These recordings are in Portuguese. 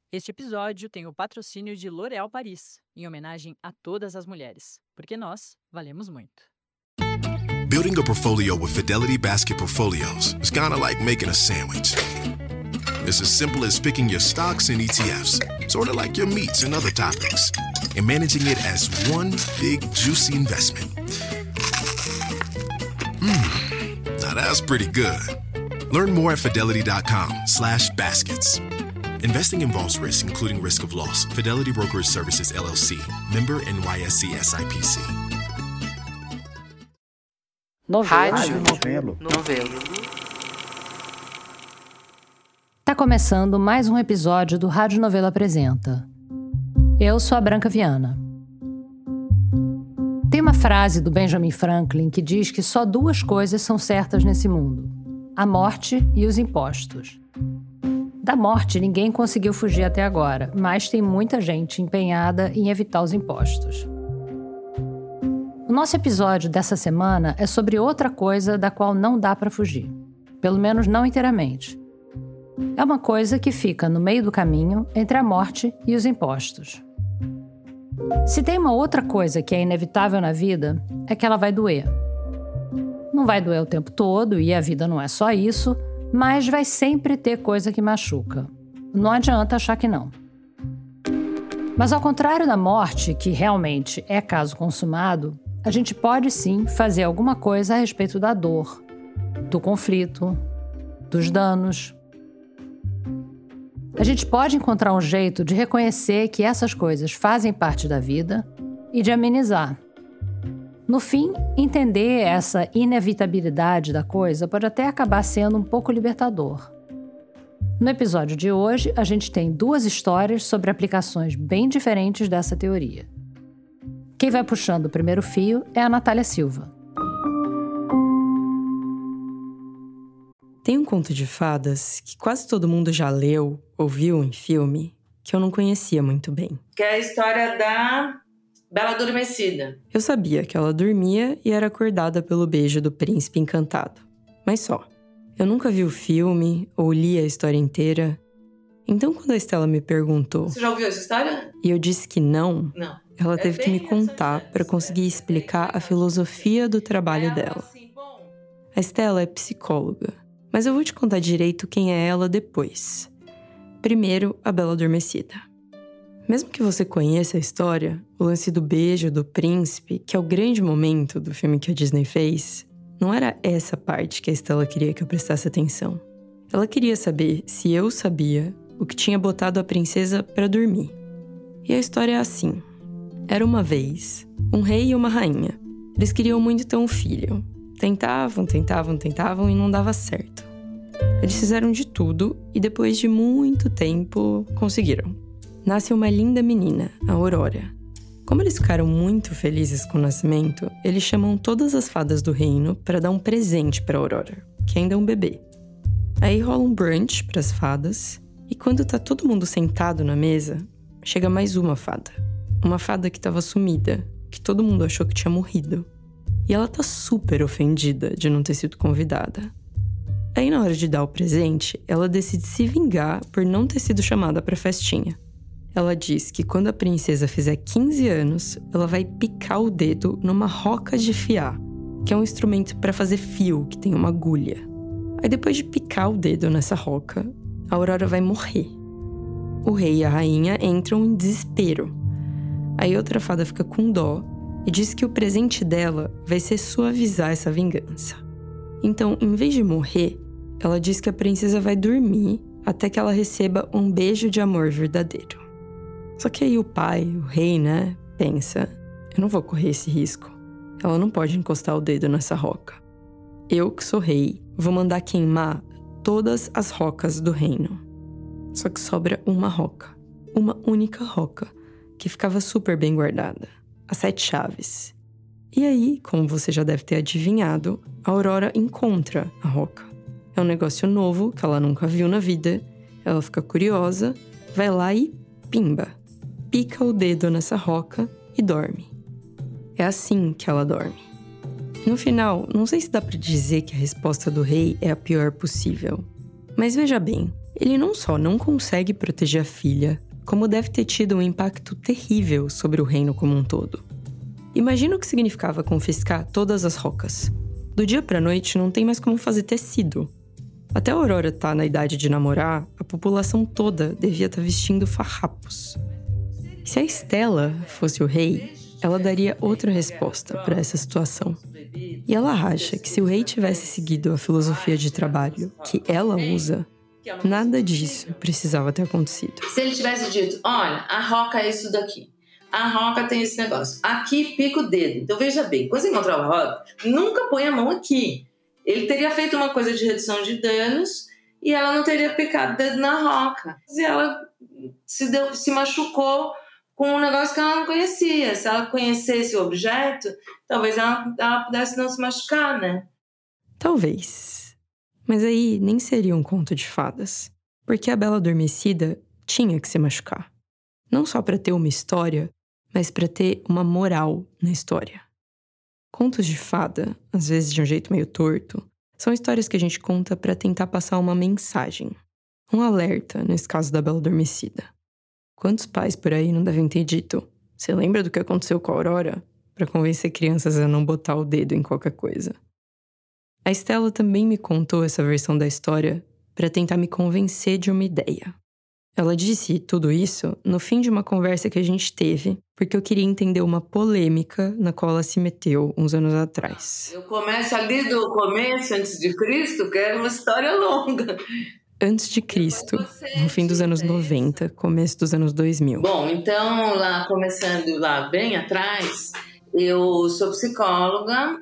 Este episódio tem o patrocínio de L'Oréal Paris, em homenagem a todas as mulheres, porque nós valemos muito. Building a portfolio with Fidelity Basket Portfolios is kind of like making a sandwich. It's as simple as picking your stocks and ETFs, sort of like your meats and other toppings, and managing it as one big, juicy investment. Now that's pretty good. Learn more at fidelity.com/baskets. Investing involves risk, including risk of loss. Fidelity Brokerage Services, LLC. Member NYSE SIPC. Rádio Novelo. Tá começando mais um episódio do Rádio Novelo Apresenta. Eu sou a Branca Viana. Tem uma frase do Benjamin Franklin que diz que só duas coisas são certas nesse mundo: a morte e os impostos. Da morte ninguém conseguiu fugir até agora, mas tem muita gente empenhada em evitar os impostos. O nosso episódio dessa semana é sobre outra coisa da qual não dá para fugir. Pelo menos não inteiramente. É uma coisa que fica no meio do caminho entre a morte e os impostos. Se tem uma outra coisa que é inevitável na vida, é que ela vai doer. Não vai doer o tempo todo, e a vida não é só isso, mas vai sempre ter coisa que machuca. Não adianta achar que não. Mas ao contrário da morte, que realmente é caso consumado, a gente pode sim fazer alguma coisa a respeito da dor, do conflito, dos danos. A gente pode encontrar um jeito de reconhecer que essas coisas fazem parte da vida e de amenizar. No fim, entender essa inevitabilidade da coisa pode até acabar sendo um pouco libertador. No episódio de hoje, a gente tem duas histórias sobre aplicações bem diferentes dessa teoria. Quem vai puxando o primeiro fio é a Natália Silva. Tem um conto de fadas que quase todo mundo já leu ou viu em filme, que eu não conhecia muito bem. Que é a história da Bela Adormecida. Eu sabia que ela dormia e era acordada pelo beijo do príncipe encantado. Mas só. Eu nunca vi o filme ou li a história inteira. Então quando a Estela me perguntou... Você já ouviu essa história? E eu disse que não. Não. Ela teve que me contar para conseguir explicar a filosofia do trabalho dela. A Estela é psicóloga, mas eu vou te contar direito quem é ela depois. Primeiro, a Bela Adormecida. Mesmo que você conheça a história, o lance do beijo do príncipe, que é o grande momento do filme que a Disney fez, não era essa parte que a Estela queria que eu prestasse atenção. Ela queria saber se eu sabia o que tinha botado a princesa para dormir. E a história é assim. Era uma vez um rei e uma rainha. Eles queriam muito ter um filho. Tentavam e não dava certo. Eles fizeram de tudo e depois de muito tempo conseguiram. Nasce uma linda menina, a Aurora. Como eles ficaram muito felizes com o nascimento, eles chamam todas as fadas do reino para dar um presente para Aurora, que ainda é um bebê. Aí rola um brunch para as fadas e quando tá todo mundo sentado na mesa, chega mais uma fada. Uma fada que estava sumida, que todo mundo achou que tinha morrido. E ela tá super ofendida de não ter sido convidada. Aí na hora de dar o presente, ela decide se vingar por não ter sido chamada pra festinha. Ela diz que quando a princesa fizer 15 anos, ela vai picar o dedo numa roca de fiar, que é um instrumento para fazer fio, que tem uma agulha. Aí depois de picar o dedo nessa roca, a Aurora vai morrer. O rei e a rainha entram em desespero. Aí outra fada fica com dó e diz que o presente dela vai ser suavizar essa vingança. Então, em vez de morrer, ela diz que a princesa vai dormir até que ela receba um beijo de amor verdadeiro. Só que aí o pai, o rei, pensa, eu não vou correr esse risco. Ela não pode encostar o dedo nessa roca. Eu, que sou rei, vou mandar queimar todas as rocas do reino. Só que sobra uma roca, uma única roca, que ficava super bem guardada, as 7 chaves. E aí, como você já deve ter adivinhado, a Aurora encontra a roca. É um negócio novo que ela nunca viu na vida, ela fica curiosa, vai lá e pimba, pica o dedo nessa roca e dorme. É assim que ela dorme. No final, não sei se dá pra dizer que a resposta do rei é a pior possível. Mas veja bem, Ele não só não consegue proteger a filha, como deve ter tido um impacto terrível sobre o reino como um todo. Imagina o que significava confiscar todas as rocas. Do dia pra noite não tem mais como fazer tecido. Até a Aurora tá na idade de namorar, a população toda devia estar vestindo farrapos. Se a Stella fosse o rei, ela daria outra resposta para essa situação. E ela acha que se o rei tivesse seguido a filosofia de trabalho que ela usa, nada disso precisava ter acontecido. Se ele tivesse dito, olha, a roca é isso daqui. A roca tem esse negócio. Aqui pica o dedo. Então veja bem, quando você encontrar uma roca, nunca põe a mão aqui. Ele teria feito uma coisa de redução de danos e ela não teria picado o dedo na roca. E ela se machucou com um negócio que ela não conhecia. Se ela conhecesse o objeto, talvez ela pudesse não se machucar, né? Talvez. Mas aí nem seria um conto de fadas. Porque a Bela Adormecida tinha que se machucar. Não só para ter uma história, mas para ter uma moral na história. Contos de fada, às vezes de um jeito meio torto, são histórias que a gente conta para tentar passar uma mensagem. Um alerta, nesse caso da Bela Adormecida. Quantos pais por aí não devem ter dito: você lembra do que aconteceu com a Aurora? Para convencer crianças a não botar o dedo em qualquer coisa. A Stella também me contou essa versão da história para tentar me convencer de uma ideia. Ela disse tudo isso no fim de uma conversa que a gente teve, porque eu queria entender uma polêmica na qual ela se meteu uns anos atrás. Eu começo ali do começo, antes de Cristo, que era uma história longa. Antes de Cristo, no fim dos anos 90, começo dos anos 2000. Bom, então, começando lá bem atrás, eu sou psicóloga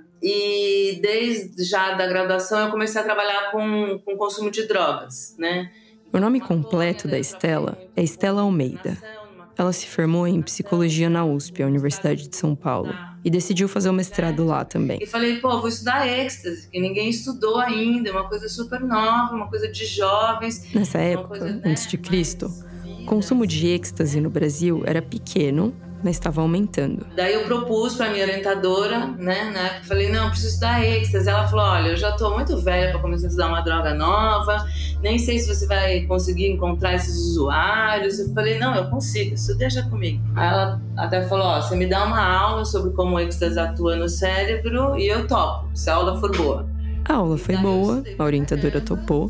e desde já da graduação eu comecei a trabalhar com consumo de drogas, né? O nome completo da Stella é Stella Almeida. Ela se formou em psicologia na USP, a Universidade de São Paulo, e decidiu fazer o mestrado lá também. E falei, vou estudar êxtase, que ninguém estudou ainda, é uma coisa super nova, uma coisa de jovens. Nessa época, antes de Cristo, o consumo de êxtase no Brasil era pequeno, mas estava aumentando. Daí eu propus para minha orientadora, né? Falei, não, eu preciso estudar êxtase. Ela falou, olha, eu já estou muito velha para começar a estudar uma droga nova, nem sei se você vai conseguir encontrar esses usuários. Eu falei, não, eu consigo, isso deixa comigo. Aí ela até falou, você me dá uma aula sobre como o êxtase atua no cérebro e eu topo, se a aula for boa. A aula foi boa, a orientadora topou.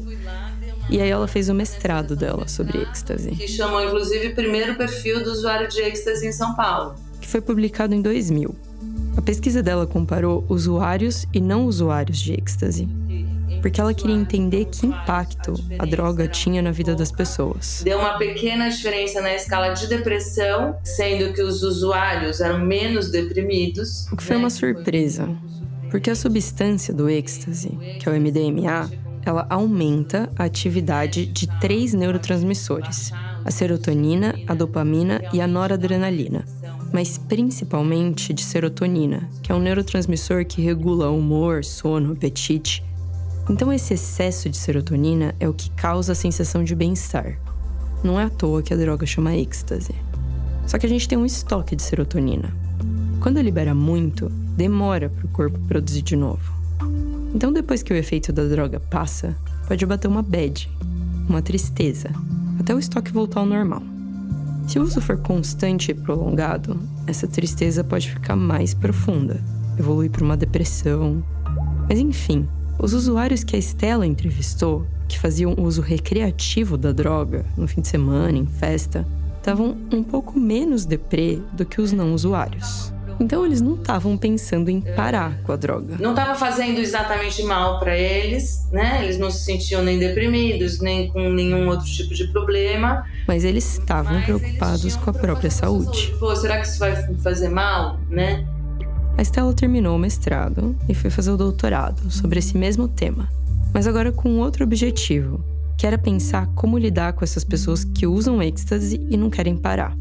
E aí ela fez o mestrado dela sobre êxtase. Que chamou, inclusive, o primeiro perfil do usuário de êxtase em São Paulo. Que foi publicado em 2000. A pesquisa dela comparou usuários e não usuários de êxtase. Porque ela queria entender que impacto a droga tinha na vida das pessoas. Deu uma pequena diferença na escala de depressão, sendo que os usuários eram menos deprimidos. O que foi uma surpresa. Porque a substância do êxtase, que é o MDMA, ela aumenta a atividade de 3 neurotransmissores: a serotonina, a dopamina e a noradrenalina. Mas principalmente de serotonina, que é um neurotransmissor que regula o humor, sono, apetite. Então esse excesso de serotonina é o que causa a sensação de bem-estar. Não é à toa que a droga chama êxtase. Só que a gente tem um estoque de serotonina. Quando libera muito, demora para o corpo produzir de novo. Então, depois que o efeito da droga passa, pode bater uma bad, uma tristeza, até o estoque voltar ao normal. Se o uso for constante e prolongado, essa tristeza pode ficar mais profunda, evoluir para uma depressão. Mas enfim, os usuários que a Stella entrevistou, que faziam uso recreativo da droga, no fim de semana, em festa, estavam um pouco menos deprê do que os não usuários. Então eles não estavam pensando em parar com a droga. Não estava fazendo exatamente mal para eles, né? Eles não se sentiam nem deprimidos, nem com nenhum outro tipo de problema. Mas eles estavam preocupados com a própria saúde. Será que isso vai fazer mal, né? A Stella terminou o mestrado e foi fazer o doutorado sobre esse mesmo tema. Mas agora com outro objetivo, que era pensar como lidar com essas pessoas que usam êxtase e não querem parar.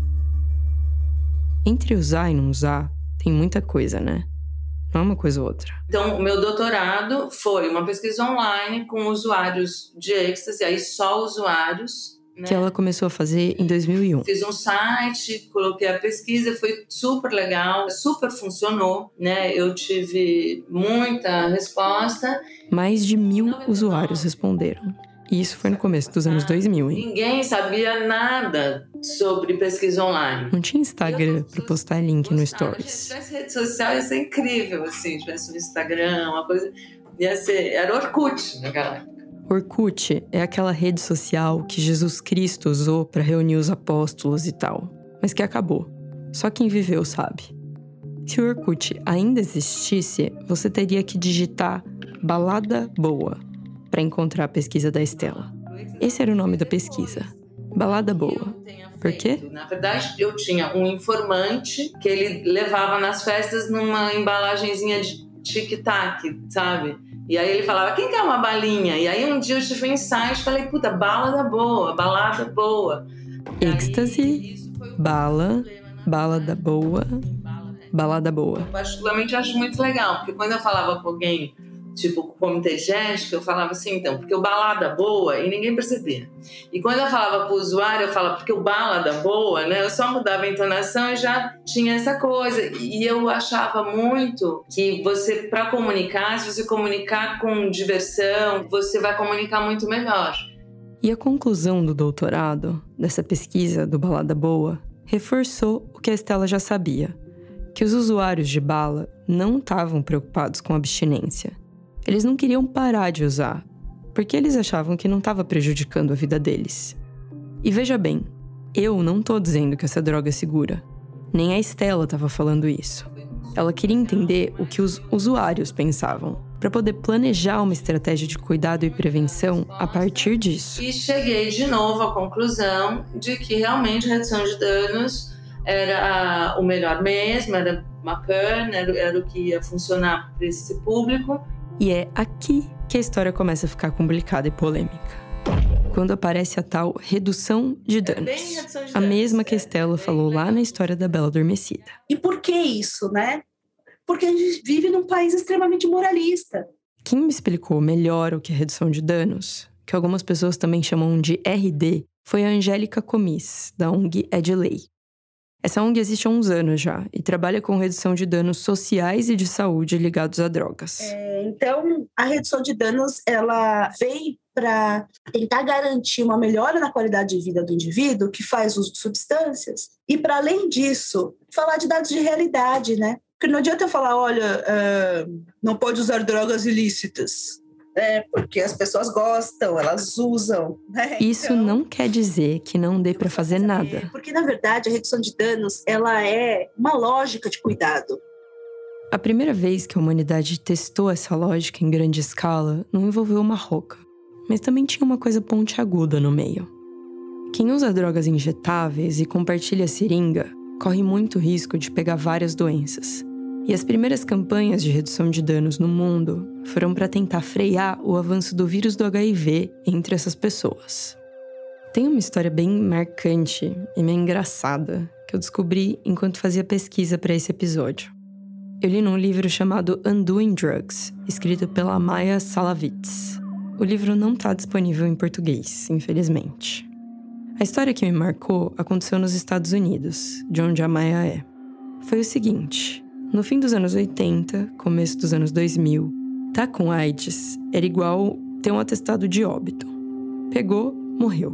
Entre usar e não usar, tem muita coisa, né? Não é uma coisa ou outra. Então, o meu doutorado foi uma pesquisa online com usuários de êxtase, aí só usuários, né? Que ela começou a fazer em 2001. Fiz um site, coloquei a pesquisa, foi super legal, super funcionou, né? Eu tive muita resposta. Mais de 1.000 usuários responderam. E isso foi no começo dos anos 2000, hein? Ninguém sabia nada sobre pesquisa online. Não tinha Instagram pra postar link no Stories. Se tivesse rede social, ia ser incrível, assim. Se tivesse no Instagram, uma coisa... Era Orkut naquela época. Orkut é aquela rede social que Jesus Cristo usou para reunir os apóstolos e tal, mas que acabou. Só quem viveu sabe. Se o Orkut ainda existisse, você teria que digitar Balada Boa para encontrar a pesquisa da Estela. Esse era o nome da pesquisa. Balada Boa. Por quê? Na verdade, eu tinha um informante que ele levava nas festas numa embalagenzinha de tic-tac, sabe? E aí ele falava, quem quer uma balinha? E aí um dia eu tive um insight, falei, puta, balada boa. Êxtase, bala, balada boa, balada boa. Eu particularmente acho muito legal, porque quando eu falava com alguém, tipo, comitê de ética, eu falava assim, então, porque o balada boa, e ninguém percebia. E quando eu falava pro usuário, eu falava, porque o balada boa, né, eu só mudava a entonação e já tinha essa coisa. E eu achava muito que você, para comunicar, se você comunicar com diversão, você vai comunicar muito melhor. E a conclusão do doutorado, dessa pesquisa do Balada Boa, reforçou o que a Estela já sabia, que os usuários de bala não estavam preocupados com abstinência. Eles não queriam parar de usar, porque eles achavam que não estava prejudicando a vida deles. E veja bem, eu não tô dizendo que essa droga é segura. Nem a Estela estava falando isso. Ela queria entender o que os usuários pensavam, para poder planejar uma estratégia de cuidado e prevenção a partir disso. E cheguei de novo à conclusão de que realmente a redução de danos era o melhor mesmo, era bacana, era o que ia funcionar para esse público. E é aqui que a história começa a ficar complicada e polêmica. Quando aparece a tal redução de danos. A mesma que a Estela falou lá na história da Bela Adormecida. E por que isso, né? Porque a gente vive num país extremamente moralista. Quem me explicou melhor o que é redução de danos, que algumas pessoas também chamam de RD, foi a Angélica Comis, da ONG É de Lei. Essa ONG existe há uns anos já e trabalha com redução de danos sociais e de saúde ligados a drogas. Então, a redução de danos, ela veio para tentar garantir uma melhora na qualidade de vida do indivíduo que faz uso de substâncias e, para além disso, falar de dados de realidade, né? Porque não adianta eu falar, olha, não pode usar drogas ilícitas. Porque as pessoas gostam, elas usam. Né? Isso então, não quer dizer que não dê para fazer nada. Porque, na verdade, a redução de danos ela é uma lógica de cuidado. A primeira vez que a humanidade testou essa lógica em grande escala não envolveu uma roca, mas também tinha uma coisa pontiaguda no meio. Quem usa drogas injetáveis e compartilha seringa corre muito risco de pegar várias doenças. E as primeiras campanhas de redução de danos no mundo foram para tentar frear o avanço do vírus do HIV entre essas pessoas. Tem uma história bem marcante e meio engraçada que eu descobri enquanto fazia pesquisa para esse episódio. Eu li num livro chamado Undoing Drugs, escrito pela Maya Salavitz. O livro não está disponível em português, infelizmente. A história que me marcou aconteceu nos Estados Unidos, de onde a Maya é. Foi o seguinte... No fim dos anos 80, começo dos anos 2000, tá com AIDS era igual ter um atestado de óbito. Pegou, morreu.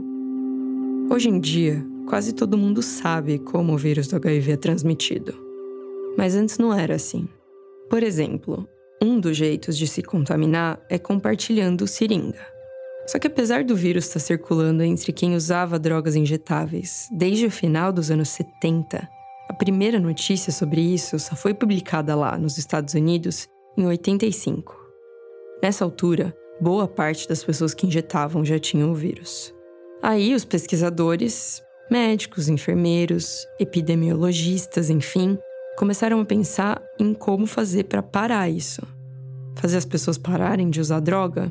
Hoje em dia, quase todo mundo sabe como o vírus do HIV é transmitido. Mas antes não era assim. Por exemplo, um dos jeitos de se contaminar é compartilhando seringa. Só que apesar do vírus estar circulando entre quem usava drogas injetáveis desde o final dos anos 70, a primeira notícia sobre isso só foi publicada lá nos Estados Unidos em 85. Nessa altura, boa parte das pessoas que injetavam já tinham o vírus. Aí os pesquisadores, médicos, enfermeiros, epidemiologistas, enfim, começaram a pensar em como fazer para parar isso. Fazer as pessoas pararem de usar droga?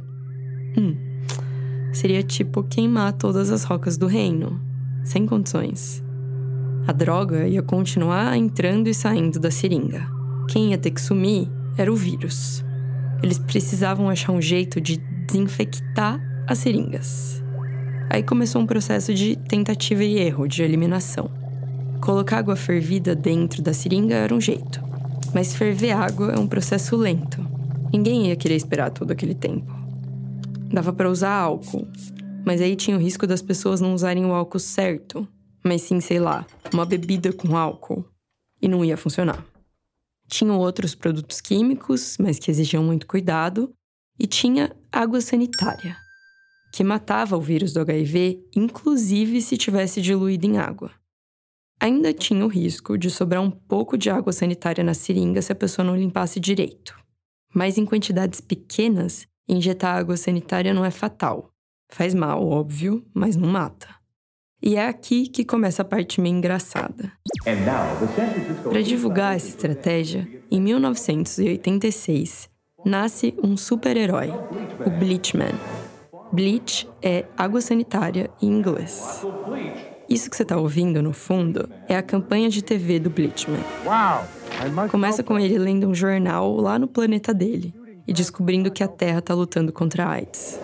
Seria tipo queimar todas as rocas do reino, sem condições. A droga ia continuar entrando e saindo da seringa. Quem ia ter que sumir era o vírus. Eles precisavam achar um jeito de desinfectar as seringas. Aí começou um processo de tentativa e erro, de eliminação. Colocar água fervida dentro da seringa era um jeito. Mas ferver água é um processo lento. Ninguém ia querer esperar todo aquele tempo. Dava para usar álcool. Mas aí tinha o risco das pessoas não usarem o álcool certo, mas sim, sei lá, uma bebida com álcool. E não ia funcionar. Tinham outros produtos químicos, mas que exigiam muito cuidado. E tinha água sanitária, que matava o vírus do HIV, inclusive se tivesse diluído em água. Ainda tinha o risco de sobrar um pouco de água sanitária na seringa se a pessoa não limpasse direito. Mas em quantidades pequenas, injetar água sanitária não é fatal. Faz mal, óbvio, mas não mata. E é aqui que começa a parte meio engraçada. Para divulgar essa estratégia, em 1986, nasce um super-herói, o Bleachman. Bleach é água sanitária em inglês. Isso que você está ouvindo, no fundo, é a campanha de TV do Bleachman. Começa com ele lendo um jornal lá no planeta dele e descobrindo que a Terra está lutando contra a AIDS.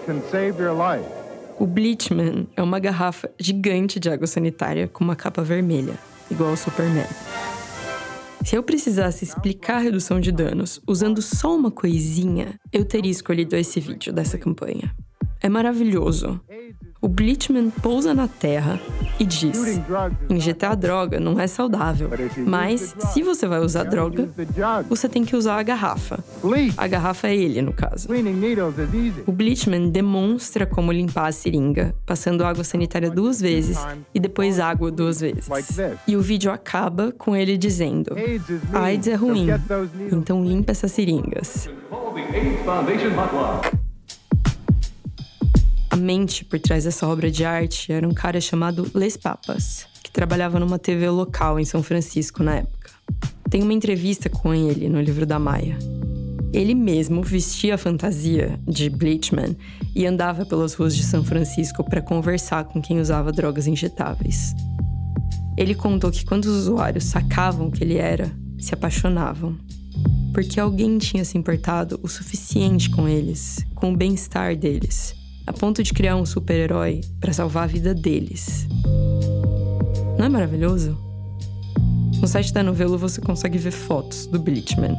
O Bleachman é uma garrafa gigante de água sanitária com uma capa vermelha, igual ao Superman. Se eu precisasse explicar a redução de danos usando só uma coisinha, eu teria escolhido esse vídeo dessa campanha. É maravilhoso. O Bleachman pousa na Terra e diz: injetar droga não é saudável, mas se você vai usar droga, você tem que usar a garrafa. A garrafa é ele, no caso. O Bleachman demonstra como limpar a seringa, passando água sanitária 2 vezes e depois água 2 vezes. E o vídeo acaba com ele dizendo: AIDS é ruim, então limpa essas seringas. A mente por trás dessa obra de arte era um cara chamado Les Papas, que trabalhava numa TV local em São Francisco na época. Tem uma entrevista com ele no livro da Maia. Ele mesmo vestia a fantasia de Bleachman e andava pelas ruas de São Francisco para conversar com quem usava drogas injetáveis. Ele contou que quando os usuários sacavam o que ele era, se apaixonavam. Porque alguém tinha se importado o suficiente com eles, com o bem-estar deles, a ponto de criar um super-herói para salvar a vida deles. Não é maravilhoso? No site da Novelo você consegue ver fotos do Bleachman.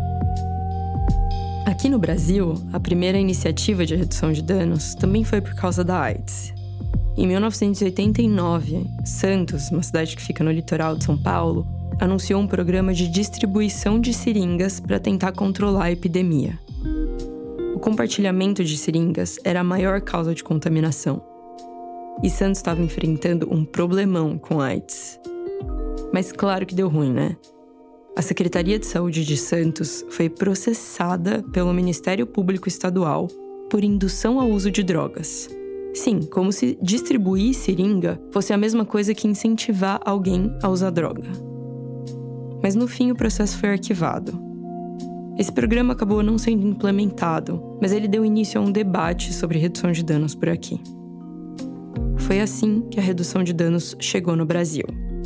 Aqui no Brasil, a primeira iniciativa de redução de danos também foi por causa da AIDS. Em 1989, Santos, uma cidade que fica no litoral de São Paulo, anunciou um programa de distribuição de seringas para tentar controlar a epidemia. O compartilhamento de seringas era a maior causa de contaminação. E Santos estava enfrentando um problemão com AIDS. Mas claro que deu ruim, né? A Secretaria de Saúde de Santos foi processada pelo Ministério Público Estadual por indução ao uso de drogas. Sim, como se distribuir seringa fosse a mesma coisa que incentivar alguém a usar droga. Mas no fim o processo foi arquivado. Esse programa acabou não sendo implementado, mas ele deu início a um debate sobre redução de danos por aqui. Foi assim que a redução de danos chegou no Brasil.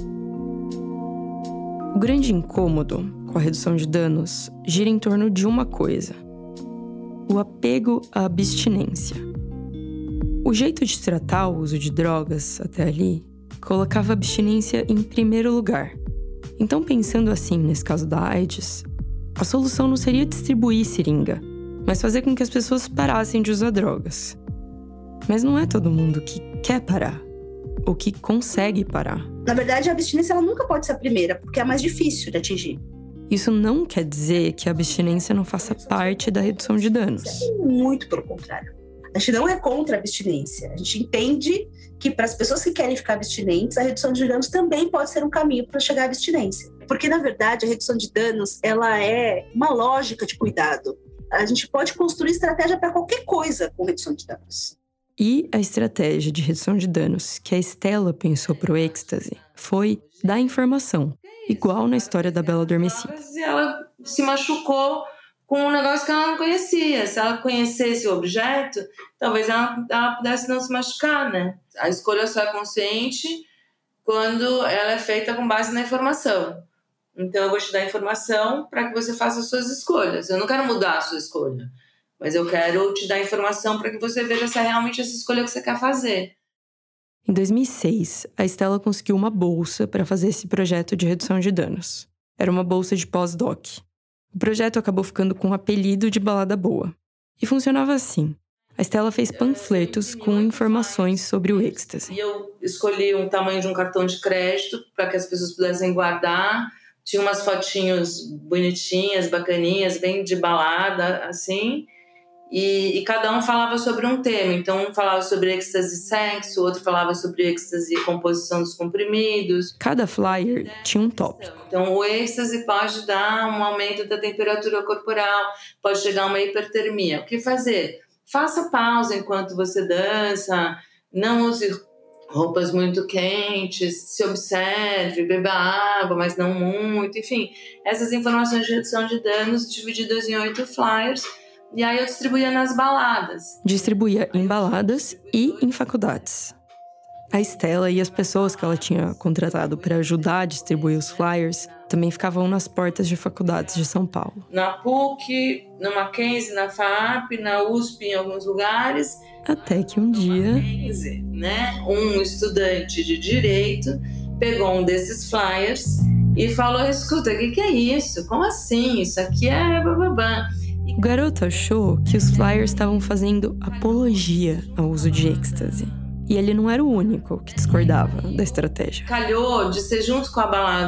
O grande incômodo com a redução de danos gira em torno de uma coisa: o apego à abstinência. O jeito de tratar o uso de drogas até ali colocava a abstinência em primeiro lugar. Então, pensando assim nesse caso da AIDS, a solução não seria distribuir seringa, mas fazer com que as pessoas parassem de usar drogas. Mas não é todo mundo que quer parar, ou que consegue parar. Na verdade, a abstinência ela nunca pode ser a primeira, porque é a mais difícil de atingir. Isso não quer dizer que a abstinência não faça parte da redução de danos. Muito pelo contrário. A gente não é contra a abstinência. A gente entende que para as pessoas que querem ficar abstinentes, a redução de danos também pode ser um caminho para chegar à abstinência. Porque, na verdade, a redução de danos ela é uma lógica de cuidado. A gente pode construir estratégia para qualquer coisa com redução de danos. E a estratégia de redução de danos que a Estela pensou para o êxtase foi dar informação, igual na história da Bela Adormecida. Ela se machucou com um negócio que ela não conhecia. Se ela conhecesse o objeto, talvez ela pudesse não se machucar, né? A escolha só é consciente quando ela é feita com base na informação. Então, eu vou te dar informação para que você faça as suas escolhas. Eu não quero mudar a sua escolha, mas eu quero te dar informação para que você veja se é realmente essa escolha que você quer fazer. Em 2006, a Estela conseguiu uma bolsa para fazer esse projeto de redução de danos. Era uma bolsa de pós-doc. O projeto acabou ficando com o apelido de Balada Boa. E funcionava assim. A Stella fez panfletos com informações sobre o êxtase. E eu escolhi um tamanho de um cartão de crédito para que as pessoas pudessem guardar. Tinha umas fotinhos bonitinhas, bacaninhas, bem de balada, assim. E cada um falava sobre um tema. Então, um falava sobre êxtase e sexo, o outro falava sobre êxtase e composição dos comprimidos. Cada flyer tinha um tópico. Então, o êxtase pode dar um aumento da temperatura corporal, pode chegar a uma hipertermia. O que fazer? Faça pausa enquanto você dança, não use roupas muito quentes, se observe, beba água, mas não muito. Enfim, essas informações de redução de danos divididas em 8 flyers. E aí eu distribuía nas baladas. Distribuía em baladas e em faculdades. A Stella e as pessoas que ela tinha contratado para ajudar a distribuir os flyers também ficavam nas portas de faculdades de São Paulo. Na PUC, no Mackenzie, na FAAP, na USP, em alguns lugares. Até que um dia... Um estudante de Direito pegou um desses flyers e falou, escuta, o que é isso? Como assim? Isso aqui é bababá. O garoto achou que os flyers estavam fazendo apologia ao uso de êxtase. E ele não era o único que discordava da estratégia. Calhou de ser junto com a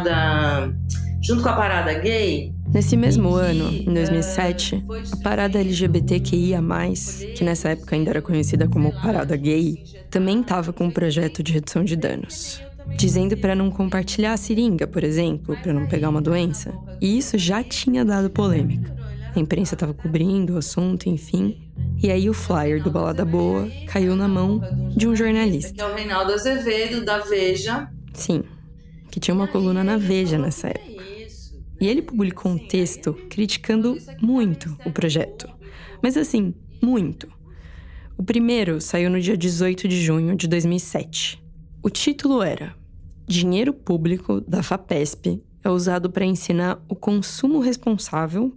parada gay. Nesse mesmo ano, em 2007, a parada LGBTQIA+, que nessa época ainda era conhecida como parada gay, também estava com um projeto de redução de danos. Dizendo para não compartilhar a seringa, por exemplo, para não pegar uma doença. E isso já tinha dado polêmica. A imprensa estava cobrindo o assunto, enfim. E aí o flyer do Balada Boa caiu na mão de um jornalista. Que é o Reinaldo Azevedo, da Veja. Sim, que tinha uma coluna na Veja nessa época. E ele publicou um texto criticando muito o projeto. Mas assim, muito. O primeiro saiu no dia 18 de junho de 2007. O título era Dinheiro Público da FAPESP é usado para ensinar o consumo responsável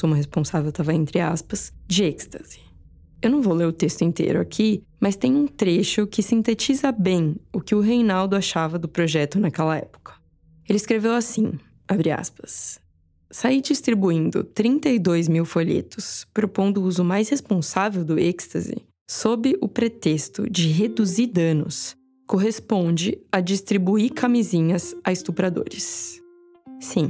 estava entre aspas, de êxtase. Eu não vou ler o texto inteiro aqui, mas tem um trecho que sintetiza bem o que o Reinaldo achava do projeto naquela época. Ele escreveu assim, abre aspas, saí distribuindo 32 mil folhetos, propondo o uso mais responsável do êxtase, sob o pretexto de reduzir danos, corresponde a distribuir camisinhas a estupradores. Sim.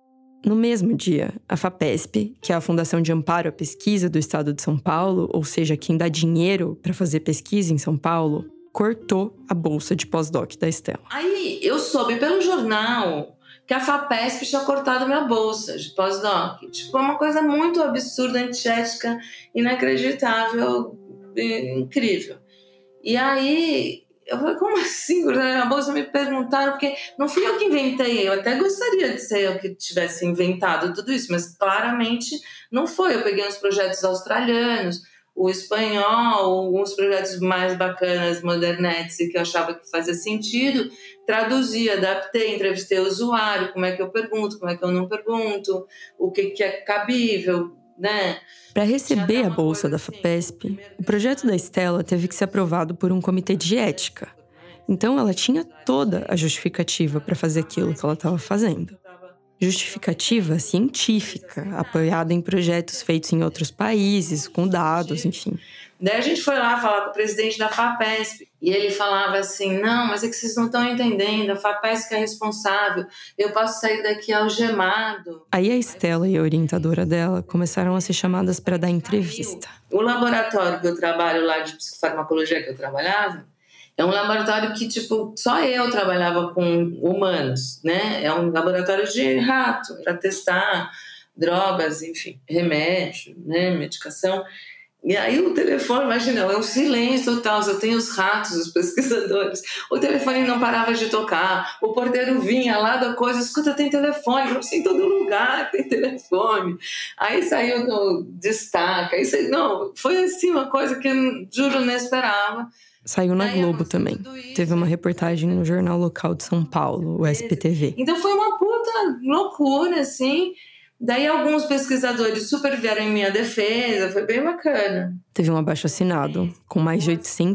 No mesmo dia, a FAPESP, que é a Fundação de Amparo à Pesquisa do Estado de São Paulo, ou seja, quem dá dinheiro para fazer pesquisa em São Paulo, cortou a bolsa de pós-doc da Stella. Aí eu soube pelo jornal que a FAPESP tinha cortado minha bolsa de pós-doc. Tipo, é uma coisa muito absurda, antiética, inacreditável, incrível. E aí... eu falei, como assim? A bolsa me perguntaram, porque não fui eu que inventei, eu até gostaria de ser eu que tivesse inventado tudo isso, mas claramente não foi. Eu peguei uns projetos australianos, o espanhol, uns projetos mais bacanas, modernetes, que eu achava que fazia sentido, traduzi, adaptei, entrevistei o usuário, como é que eu pergunto, como é que eu não pergunto, o que é cabível, né? Para receber a bolsa da FAPESP, o projeto da Stella teve que ser aprovado por um comitê de ética. Então, ela tinha toda a justificativa para fazer aquilo que ela estava fazendo. Justificativa científica, apoiada em projetos feitos em outros países, com dados, enfim. Daí a gente foi lá falar com o presidente da FAPESP e ele falava assim, não, mas é que vocês não estão entendendo, a FAPESP é responsável, eu posso sair daqui algemado. Aí a Stella e a orientadora dela começaram a ser chamadas para dar entrevista. O laboratório que eu trabalho lá de psicofarmacologia que eu trabalhava, é um laboratório que, tipo, só eu trabalhava com humanos, né? É um laboratório de rato, para testar drogas, enfim, remédio, né? Medicação. E aí o telefone, imagina, é um silêncio total, só tem os ratos, os pesquisadores. O telefone não parava de tocar, o porteiro vinha lá da coisa, escuta, tem telefone, assim, em todo lugar tem telefone. Aí saiu no destaque, aí saiu, não, foi assim uma coisa que eu juro não esperava. Saiu na Globo também. Teve uma reportagem no jornal local de São Paulo, o SPTV. Então foi uma puta loucura, assim. Daí alguns pesquisadores super vieram em minha defesa, foi bem bacana. Teve um abaixo-assinado, com mais de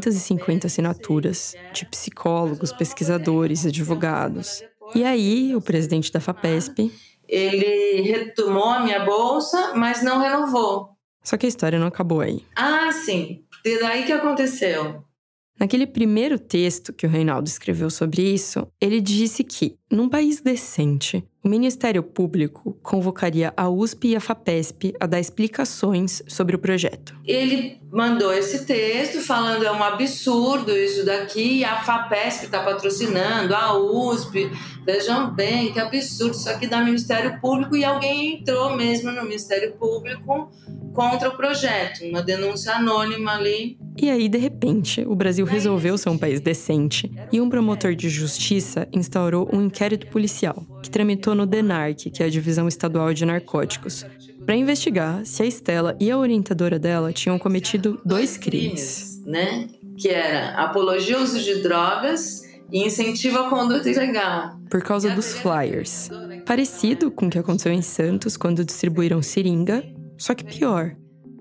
850 assinaturas, de psicólogos, pesquisadores, advogados. E aí, o presidente da FAPESP... ele retomou a minha bolsa, mas não renovou. Só que a história não acabou aí. Ah, sim. E daí que aconteceu? Naquele primeiro texto que o Reynaldo escreveu sobre isso, ele disse que, num país decente, o Ministério Público convocaria a USP e a FAPESP a dar explicações sobre o projeto. Ele mandou esse texto falando é um absurdo isso daqui, a FAPESP está patrocinando, a USP, vejam bem, que absurdo isso aqui da Ministério Público, e alguém entrou mesmo no Ministério Público contra o projeto, uma denúncia anônima ali. E aí, de repente, o Brasil resolveu ser um país decente e um promotor de justiça instaurou um inquérito policial que tramitou no DENARC, que é a Divisão Estadual de Narcóticos, para investigar se a Estela e a orientadora dela tinham cometido 2 crimes, né? Que era apologia ao uso de drogas e incentivo à conduta ilegal. Por causa dos flyers. Parecido com o que aconteceu em Santos quando distribuíram seringa, só que pior.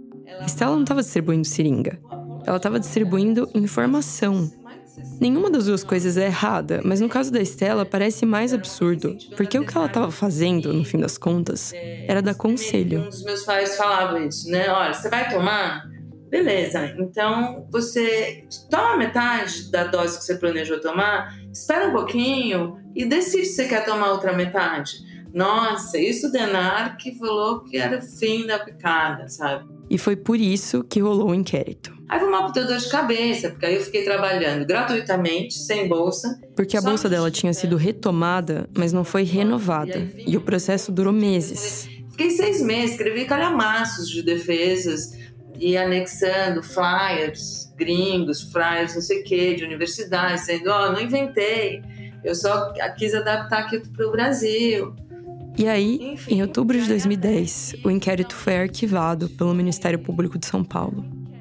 A Estela não estava distribuindo seringa. Ela estava distribuindo informação. Nenhuma das duas coisas é errada, mas no caso da Estela parece mais absurdo, porque o que ela estava fazendo, no fim das contas, era dar conselho. Um dos meus pais falava isso, né? Olha, você vai tomar? Beleza, então você toma metade da dose que você planejou tomar, espera um pouquinho e decide se você quer tomar outra metade. Nossa, isso o DENARC falou que era o fim da picada, sabe? E foi por isso que rolou o inquérito. Aí foi uma puta dor de cabeça, porque aí eu fiquei trabalhando gratuitamente, sem bolsa. Porque a bolsa dela tinha sido retomada, mas não foi renovada. E o processo durou meses. Fiquei 6 meses, escrevi calhamaços de defesas e anexando flyers gringos, flyers não sei o quê, de universidades, dizendo, não inventei, eu só quis adaptar aqui pro Brasil. E aí, em outubro de 2010, o inquérito foi arquivado pelo Ministério Público de São Paulo.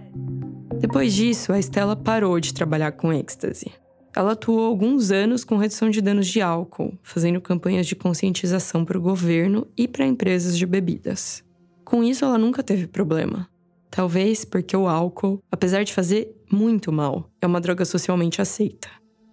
Depois disso, a Estela parou de trabalhar com êxtase. Ela atuou alguns anos com redução de danos de álcool, fazendo campanhas de conscientização para o governo e para empresas de bebidas. Com isso, ela nunca teve problema. Talvez porque o álcool, apesar de fazer muito mal, é uma droga socialmente aceita.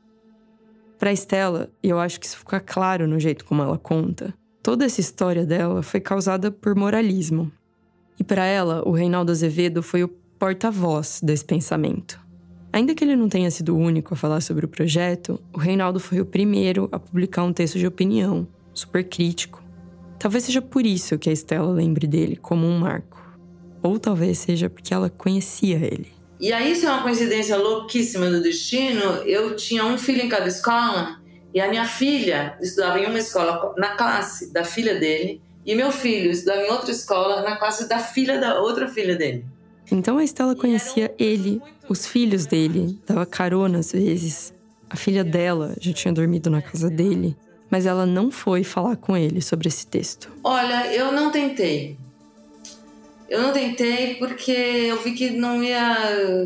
Para a Estela, e eu acho que isso fica claro no jeito como ela conta, toda essa história dela foi causada por moralismo. E para ela, o Reynaldo Azevedo foi o porta-voz desse pensamento. Ainda que ele não tenha sido o único a falar sobre o projeto, o Reynaldo foi o primeiro a publicar um texto de opinião, super crítico. Talvez seja por isso que a Estela lembre dele como um marco. Ou talvez seja porque ela conhecia ele. E aí, isso é uma coincidência louquíssima do destino. Eu tinha um filho em cada escola. E a minha filha estudava em uma escola na classe da filha dele, e meu filho estudava em outra escola na classe da filha da outra filha dele. Então a Estela conhecia ele, os filhos dele, dava carona às vezes. A filha dela já tinha dormido na casa dele, mas ela não foi falar com ele sobre esse texto. Olha, eu não tentei. Eu não tentei porque eu vi que não ia...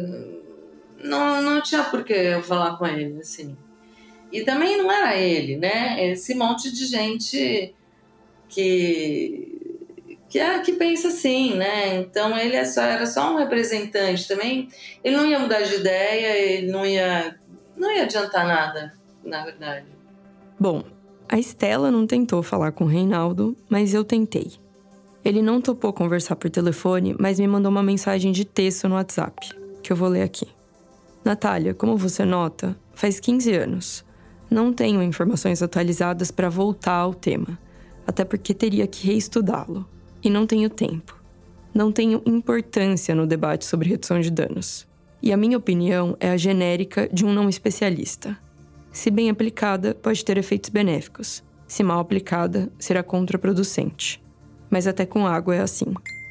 Não tinha por que eu falar com ele, assim. E também não era ele, né? Esse monte de gente que pensa assim, né? Então ele era só um representante também. Ele não ia mudar de ideia, ele não ia adiantar nada, na verdade. Bom, a Estela não tentou falar com o Reynaldo, mas eu tentei. Ele não topou conversar por telefone, mas me mandou uma mensagem de texto no WhatsApp, que eu vou ler aqui. Natália, como você nota, faz 15 anos. Não tenho informações atualizadas para voltar ao tema, até porque teria que reestudá-lo. E não tenho tempo. Não tenho importância no debate sobre redução de danos. E a minha opinião é a genérica de um não especialista. Se bem aplicada, pode ter efeitos benéficos. Se mal aplicada, será contraproducente. Mas até com água é assim.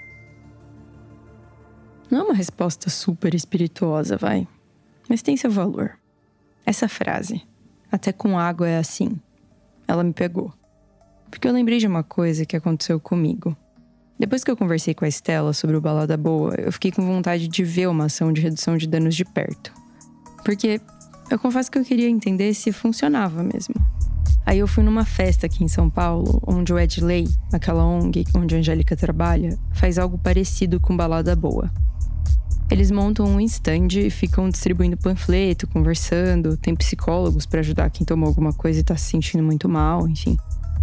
Não é uma resposta super espirituosa, vai. Mas tem seu valor. Essa frase... Até com água é assim. Ela me pegou. Porque eu lembrei de uma coisa que aconteceu comigo. Depois que eu conversei com a Estela sobre o Balada Boa, eu fiquei com vontade de ver uma ação de redução de danos de perto. Porque eu confesso que eu queria entender se funcionava mesmo. Aí eu fui numa festa aqui em São Paulo, onde o Edley, aquela ONG onde a Angélica trabalha, faz algo parecido com Balada Boa. Eles montam um stand e ficam distribuindo panfleto, conversando. Tem psicólogos para ajudar quem tomou alguma coisa e tá se sentindo muito mal, enfim.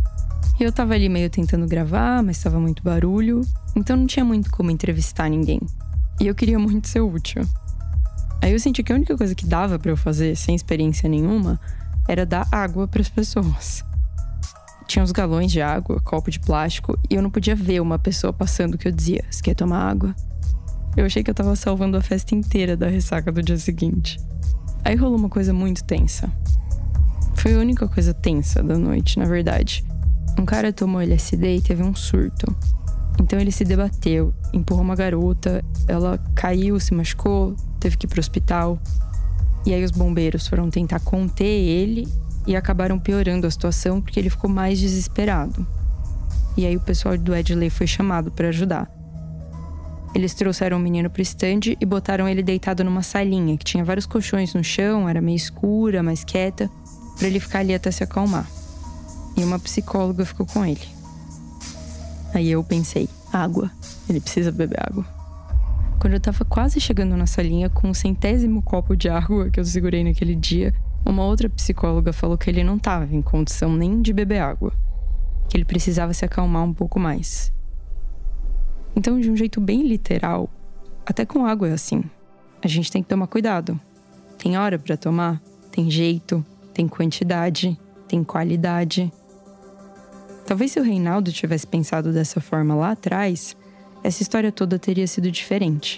E eu tava ali meio tentando gravar, mas tava muito barulho, então não tinha muito como entrevistar ninguém. E eu queria muito ser útil. Aí eu senti que a única coisa que dava pra eu fazer, sem experiência nenhuma, era dar água pras pessoas. Tinha uns galões de água, copo de plástico, e eu não podia ver uma pessoa passando que eu dizia: "Você quer tomar água?" Eu achei que eu tava salvando a festa inteira da ressaca do dia seguinte. Aí rolou uma coisa muito tensa. Foi a única coisa tensa da noite, na verdade. Um cara tomou LSD e teve um surto. Então ele se debateu, empurrou uma garota, ela caiu, se machucou, teve que ir pro hospital. E aí os bombeiros foram tentar conter ele e acabaram piorando a situação porque ele ficou mais desesperado. E aí o pessoal do Edley foi chamado para ajudar. Eles trouxeram o menino pro stand e botaram ele deitado numa salinha que tinha vários colchões no chão, era meio escura, mais quieta, para ele ficar ali até se acalmar. E uma psicóloga ficou com ele. Aí eu pensei: água. Ele precisa beber água. Quando eu tava quase chegando na salinha com o 100º copo de água que eu segurei naquele dia, uma outra psicóloga falou que ele não tava em condição nem de beber água. Que ele precisava se acalmar um pouco mais. Então, de um jeito bem literal, até com água é assim. A gente tem que tomar cuidado. Tem hora pra tomar, tem jeito, tem quantidade, tem qualidade. Talvez se o Reinaldo tivesse pensado dessa forma lá atrás, essa história toda teria sido diferente.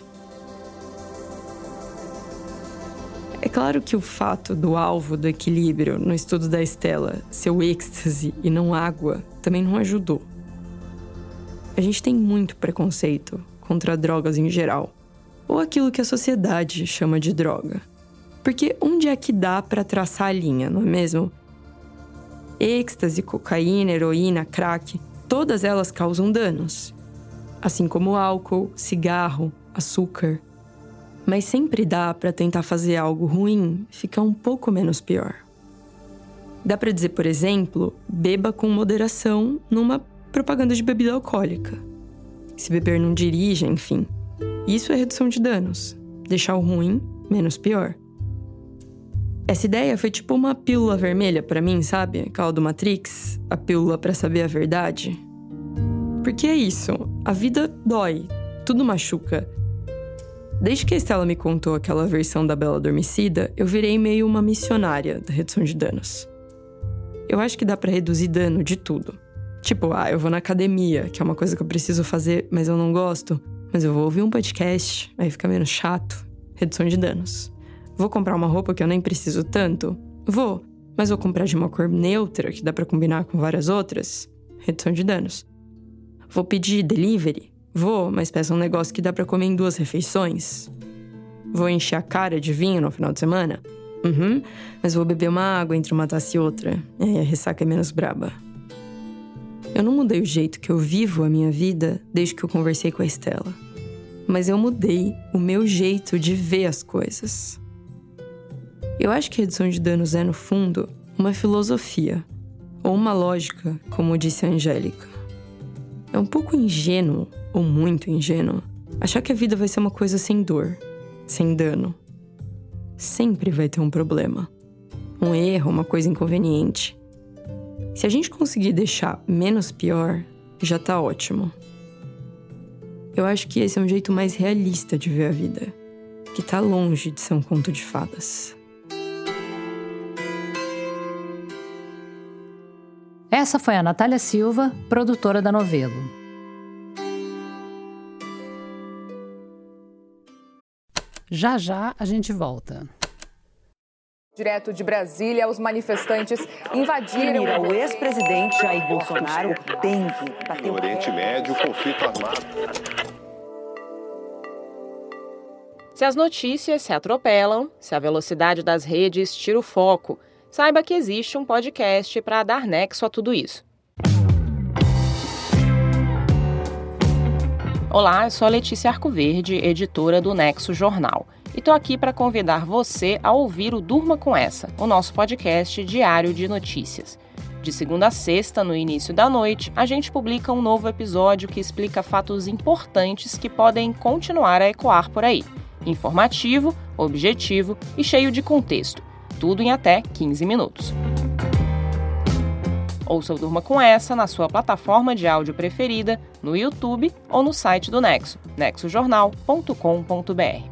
É claro que o fato do alvo do equilíbrio no estudo da Stella ser o êxtase e não água também não ajudou. A gente tem muito preconceito contra drogas em geral, ou aquilo que a sociedade chama de droga. Porque onde é que dá pra traçar a linha, não é mesmo? Êxtase, cocaína, heroína, crack, todas elas causam danos. Assim como álcool, cigarro, açúcar. Mas sempre dá pra tentar fazer algo ruim ficar um pouco menos pior. Dá pra dizer, por exemplo, beba com moderação numa propaganda de bebida alcoólica. Se beber não dirija, enfim. Isso é redução de danos. Deixar o ruim menos pior. Essa ideia foi tipo uma pílula vermelha pra mim, sabe? Aquela do Matrix, a pílula pra saber a verdade. Porque é isso, a vida dói, tudo machuca. Desde que a Stella me contou aquela versão da Bela Adormecida, eu virei meio uma missionária da redução de danos. Eu acho que dá pra reduzir dano de tudo. Tipo, eu vou na academia, que é uma coisa que eu preciso fazer, mas eu não gosto. Mas eu vou ouvir um podcast, aí fica menos chato. Redução de danos. Vou comprar uma roupa que eu nem preciso tanto? Vou, mas vou comprar de uma cor neutra, que dá pra combinar com várias outras? Redução de danos. Vou pedir delivery? Vou, mas peço um negócio que dá pra comer em 2 refeições? Vou encher a cara de vinho no final de semana? Mas vou beber uma água entre uma taça e outra. A ressaca é menos braba. Eu não mudei o jeito que eu vivo a minha vida desde que eu conversei com a Stella. Mas eu mudei o meu jeito de ver as coisas. Eu acho que redução de danos é, no fundo, uma filosofia. Ou uma lógica, como disse a Angélica. É um pouco ingênuo, ou muito ingênuo, achar que a vida vai ser uma coisa sem dor, sem dano. Sempre vai ter um problema. Um erro, uma coisa inconveniente. Se a gente conseguir deixar menos pior, já tá ótimo. Eu acho que esse é um jeito mais realista de ver a vida, que tá longe de ser um conto de fadas. Essa foi a Natália Silva, produtora da Novelo. Já já a gente volta. Direto de Brasília, os manifestantes invadiram... O ex-presidente Jair Bolsonaro tem que bater no Oriente Médio, conflito armado. Se as notícias se atropelam, se a velocidade das redes tira o foco, saiba que existe um podcast para dar nexo a tudo isso. Olá, eu sou a Letícia Arcoverde, editora do Nexo Jornal. E tô aqui para convidar você a ouvir o Durma Com Essa, o nosso podcast diário de notícias. De segunda a sexta, no início da noite, a gente publica um novo episódio que explica fatos importantes que podem continuar a ecoar por aí. Informativo, objetivo e cheio de contexto. Tudo em até 15 minutos. Ouça o Durma Com Essa na sua plataforma de áudio preferida, no YouTube ou no site do Nexo, nexojornal.com.br.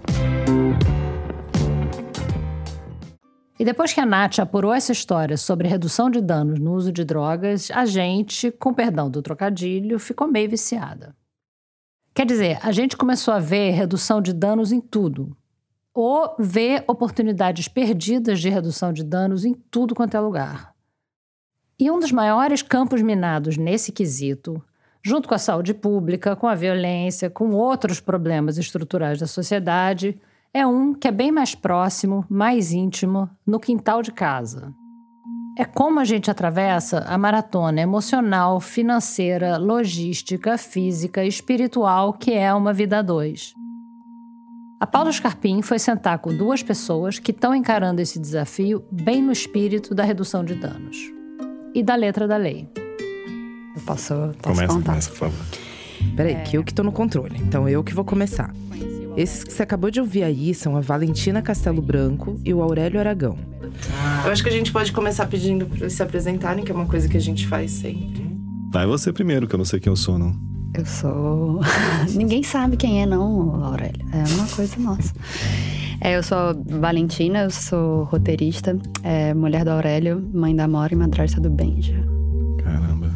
E depois que a Nath apurou essa história sobre redução de danos no uso de drogas, a gente, com perdão do trocadilho, ficou meio viciada. Quer dizer, a gente começou a ver redução de danos em tudo. Ou ver oportunidades perdidas de redução de danos em tudo quanto é lugar. E um dos maiores campos minados nesse quesito, junto com a saúde pública, com a violência, com outros problemas estruturais da sociedade, é um que é bem mais próximo, mais íntimo, no quintal de casa. É como a gente atravessa a maratona emocional, financeira, logística, física e espiritual que é uma vida a dois. A Paula Scarpim foi sentar com 2 pessoas que estão encarando esse desafio bem no espírito da redução de danos e da letra da lei. Eu posso Começa, contar? por favor. Peraí, que eu que tô no controle, então eu que vou começar. Esses que você acabou de ouvir aí são a Valentina Castelo Branco e o Aurélio Aragão. Eu acho que a gente pode começar pedindo pra eles se apresentarem, que é uma coisa que a gente faz sempre. Vai você primeiro, que eu não sei quem eu sou, não. Eu sou... Ninguém sabe quem é, não, Aurélio. É uma coisa nossa. Eu sou Valentina, eu sou roteirista, mulher do Aurélio, mãe da Amora e madrasta do Benja. Caramba.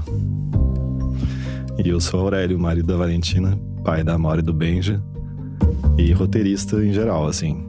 E eu sou Aurélio, marido da Valentina, pai da Amora e do Benja. E roteirista em geral, assim.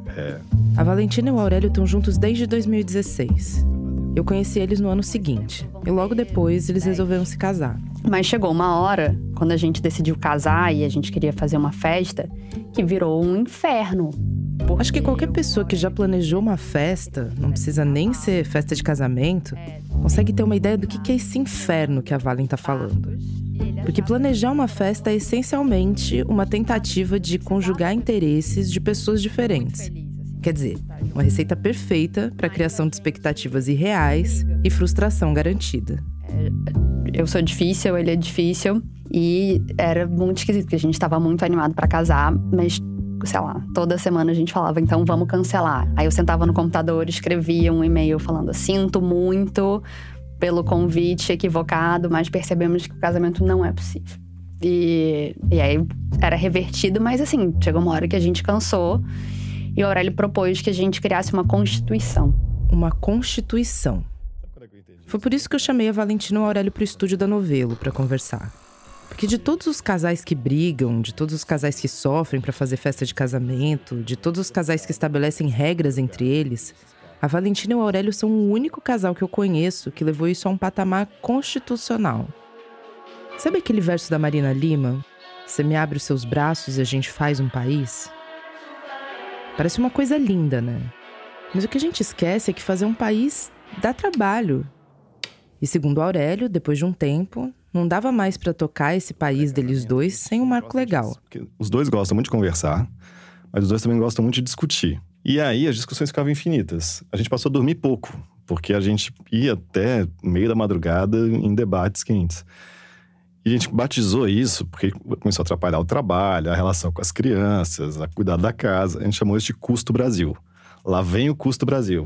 A Valentina e o Aurélio estão juntos desde 2016. Eu conheci eles no ano seguinte. E logo depois, eles resolveram se casar. Mas chegou uma hora, quando a gente decidiu casar e a gente queria fazer uma festa, que virou um inferno. Acho que qualquer pessoa que já planejou uma festa, não precisa nem ser festa de casamento, consegue ter uma ideia do que é esse inferno que a Valen tá falando. Porque planejar uma festa é essencialmente uma tentativa de conjugar interesses de pessoas diferentes. Quer dizer, uma receita perfeita para a criação de expectativas irreais e frustração garantida. Eu sou difícil, ele é difícil. E era muito esquisito, porque a gente estava muito animado para casar, mas, sei lá, toda semana a gente falava, então vamos cancelar. Aí eu sentava no computador, escrevia um e-mail falando, sinto muito pelo convite equivocado, mas percebemos que o casamento não é possível. E aí era revertido, mas assim, chegou uma hora que a gente cansou e o Aurélio propôs que a gente criasse uma constituição. Uma constituição. Foi por isso que eu chamei a Valentina e o Aurélio pro estúdio da Novelo para conversar. Porque de todos os casais que brigam, de todos os casais que sofrem para fazer festa de casamento, de todos os casais que estabelecem regras entre eles, a Valentina e o Aurélio são o único casal que eu conheço que levou isso a um patamar constitucional. Sabe aquele verso da Marina Lima? Você me abre os seus braços e a gente faz um país? Parece uma coisa linda, né? Mas o que a gente esquece é que fazer um país dá trabalho. E segundo o Aurélio, depois de um tempo, não dava mais pra tocar esse país deles dois sem um marco legal. Os dois gostam muito de conversar, mas os dois também gostam muito de discutir. E aí as discussões ficavam infinitas. A gente passou a dormir pouco, porque a gente ia até meio da madrugada em debates quentes. E a gente batizou isso porque começou a atrapalhar o trabalho, a relação com as crianças, a cuidar da casa. A gente chamou isso de custo Brasil. Lá vem o custo Brasil.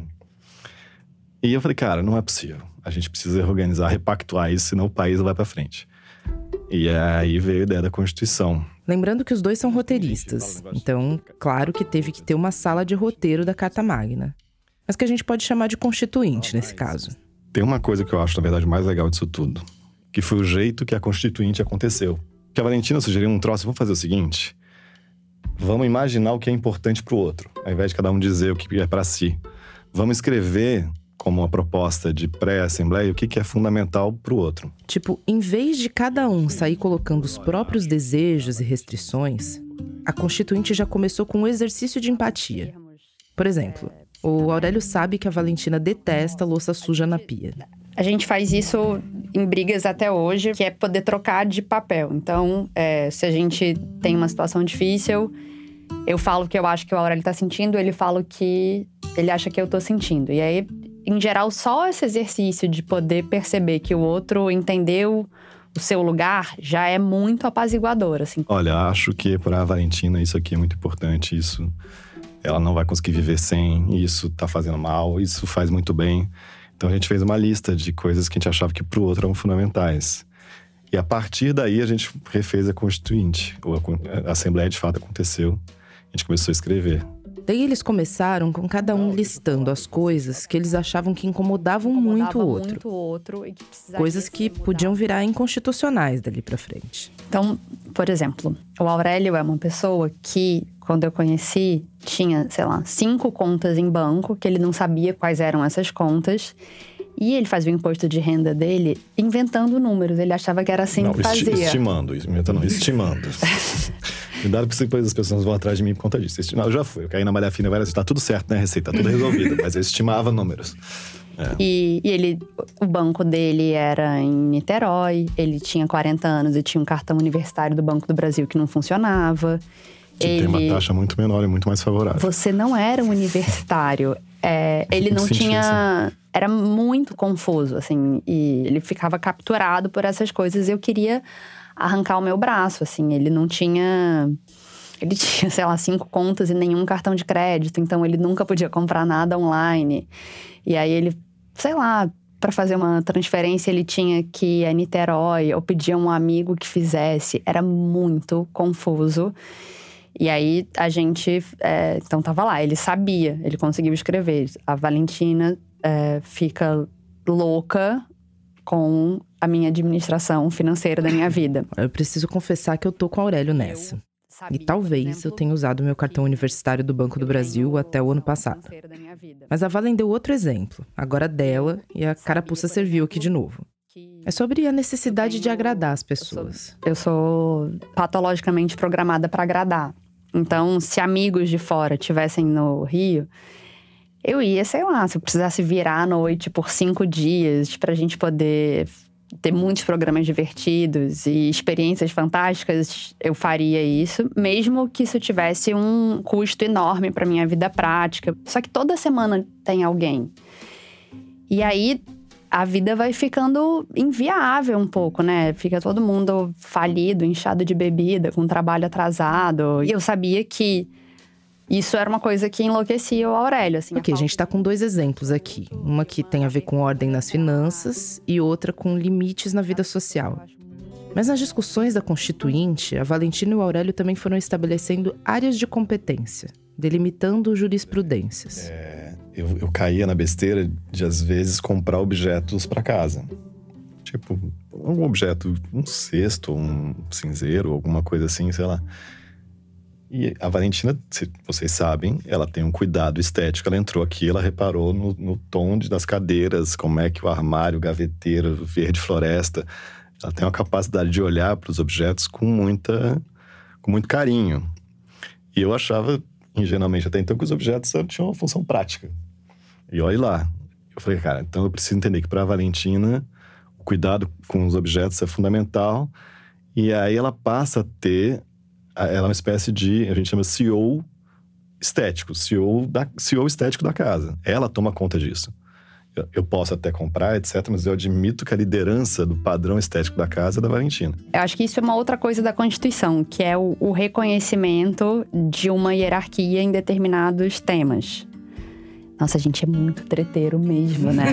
E eu falei, cara, não é possível. A gente precisa reorganizar, repactuar isso, senão o país vai pra frente. E aí veio a ideia da Constituição. Lembrando que os dois são roteiristas. Então, claro que teve que ter uma sala de roteiro da Carta Magna. Mas que a gente pode chamar de constituinte nesse caso. Tem uma coisa que eu acho, na verdade, mais legal disso tudo. Que foi o jeito que a Constituinte aconteceu. Que a Valentina sugeriu um troço, vamos fazer o seguinte. Vamos imaginar o que é importante pro outro, ao invés de cada um dizer o que é pra si. Vamos escrever como uma proposta de pré-assembleia o que é fundamental pro outro. Tipo, em vez de cada um sair colocando os próprios desejos e restrições, a Constituinte já começou com um exercício de empatia. Por exemplo, o Aurélio sabe que a Valentina detesta louça suja na pia. A gente faz isso em brigas até hoje, que é poder trocar de papel. Então, se a gente tem uma situação difícil, eu falo o que eu acho que o Aurélio tá sentindo, ele fala o que ele acha que eu tô sentindo. E aí, em geral, só esse exercício de poder perceber que o outro entendeu o seu lugar já é muito apaziguador, assim. Olha, acho que para a Valentina isso aqui é muito importante. Isso, ela não vai conseguir viver sem, isso tá fazendo mal, isso faz muito bem. Então a gente fez uma lista de coisas que a gente achava que pro outro eram fundamentais. E a partir daí a gente refez a Constituinte. A Assembleia de fato aconteceu. A gente começou a escrever. Daí eles começaram com cada um listando as coisas que eles achavam que incomodavam muito o outro. Coisas que podiam virar inconstitucionais dali pra frente. Então, por exemplo, o Aurélio é uma pessoa que, quando eu conheci, tinha, 5 contas em banco, que ele não sabia quais eram essas contas. E ele fazia o imposto de renda dele inventando números. Ele achava que era assim que fazia. Estimando. Cuidado que depois as pessoas vão atrás de mim por conta disso. Eu já fui. Eu caí na malha fina várias vezes. Tá tudo certo, né, Receita? Tá tudo resolvido. Mas eu estimava números. E o banco dele era em Niterói. Ele tinha 40 anos e tinha um cartão universitário do Banco do Brasil que não funcionava. Tem uma taxa muito menor e muito mais favorável. Você não era um universitário. Ele não tinha… Assim. Era muito confuso, assim. E ele ficava capturado por essas coisas. Eu queria arrancar o meu braço, assim. Ele não tinha… Ele tinha, 5 contas e nenhum cartão de crédito. Então, ele nunca podia comprar nada online. E aí, ele… para fazer uma transferência, ele tinha que ir a Niterói. Ou pedir a um amigo que fizesse. Era muito confuso. E aí, a gente… então, tava lá. Ele sabia. Ele conseguiu escrever. A Valentina fica louca com a minha administração financeira da minha vida. Eu preciso confessar que eu tô com o Aurélio nessa. E talvez eu tenha usado meu cartão universitário do Banco do Brasil até o ano passado. Mas a Valen deu outro exemplo, agora dela, e a carapuça serviu aqui de novo. É sobre a necessidade de agradar as pessoas. Eu sou patologicamente programada para agradar. Então, se amigos de fora estivessem no Rio, eu ia, se eu precisasse virar à noite por 5 dias pra gente poder ter muitos programas divertidos e experiências fantásticas, eu faria isso, mesmo que isso tivesse um custo enorme pra minha vida prática. Só que toda semana tem alguém. E aí, a vida vai ficando inviável um pouco, né? Fica todo mundo falido, inchado de bebida, com trabalho atrasado. E eu sabia que isso era uma coisa que enlouquecia o Aurélio, assim. Ok, a gente tá com 2 exemplos aqui. Uma que tem a ver com ordem nas finanças e outra com limites na vida social. Mas nas discussões da Constituinte, a Valentina e o Aurélio também foram estabelecendo áreas de competência, delimitando jurisprudências. Eu caía na besteira de, às vezes, comprar objetos para casa. Tipo, um objeto, um cesto, um cinzeiro, alguma coisa assim, sei lá. E a Valentina, se vocês sabem, ela tem um cuidado estético. Ela entrou aqui, ela reparou no tom das cadeiras, como é que o armário, gaveteiro, verde floresta. Ela tem uma capacidade de olhar para os objetos com muito carinho. E eu achava, ingenuamente até então, que os objetos tinham uma função prática. E olha lá. Eu falei, cara, então eu preciso entender que para a Valentina, o cuidado com os objetos é fundamental. E aí ela passa a ter… Ela é uma espécie de, a gente chama CEO estético, CEO estético da casa. Ela toma conta disso. Eu posso até comprar, etc., mas eu admito que a liderança do padrão estético da casa é da Valentina. Eu acho que isso é uma outra coisa da Constituição, que é o reconhecimento de uma hierarquia em determinados temas. Nossa, a gente é muito treteiro mesmo, né?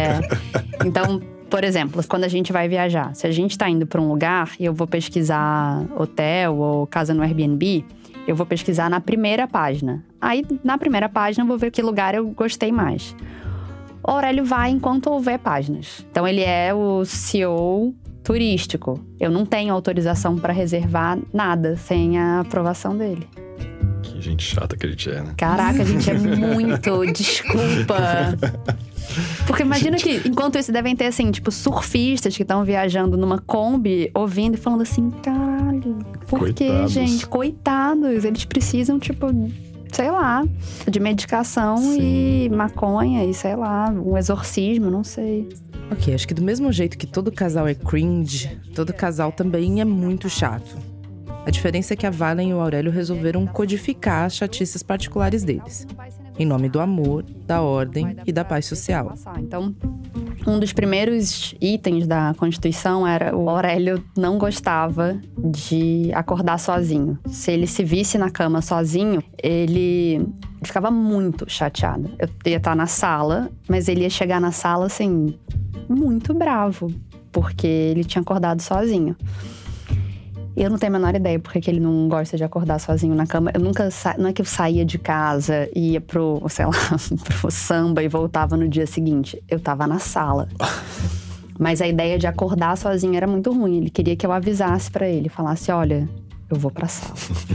Então… Por exemplo, quando a gente vai viajar, se a gente tá indo para um lugar e eu vou pesquisar hotel ou casa no Airbnb, eu vou pesquisar na primeira página. Aí, na primeira página, eu vou ver que lugar eu gostei mais. O Aurélio vai enquanto houver páginas. Então, ele é o CEO turístico. Eu não tenho autorização para reservar nada sem a aprovação dele. Que gente chata que a gente é, né? Caraca, a gente é muito… Desculpa… Porque imagina que, enquanto isso, devem ter, assim, tipo, surfistas que estão viajando numa Kombi, ouvindo e falando assim, caralho, por que, gente? Coitados, eles precisam, tipo, sei lá, de medicação. Sim. E maconha e, sei lá, um exorcismo, não sei. Ok, acho que do mesmo jeito que todo casal é cringe, todo casal também é muito chato. A diferença é que a Valen e o Aurélio resolveram codificar as chatices particulares deles, em nome do amor, da ordem e da paz social. Então, um dos primeiros itens da Constituição era o Aurélio não gostava de acordar sozinho. Se ele se visse na cama sozinho, ele ficava muito chateada. Eu ia estar na sala, mas ele ia chegar na sala, assim, muito bravo. Porque ele tinha acordado sozinho. Eu não tenho a menor ideia porque ele não gosta de acordar sozinho na cama. Eu nunca não é que eu saía de casa e ia pro samba e voltava no dia seguinte. Eu tava na sala. Mas a ideia de acordar sozinho era muito ruim. Ele queria que eu avisasse pra ele, falasse, olha, eu vou pra sala.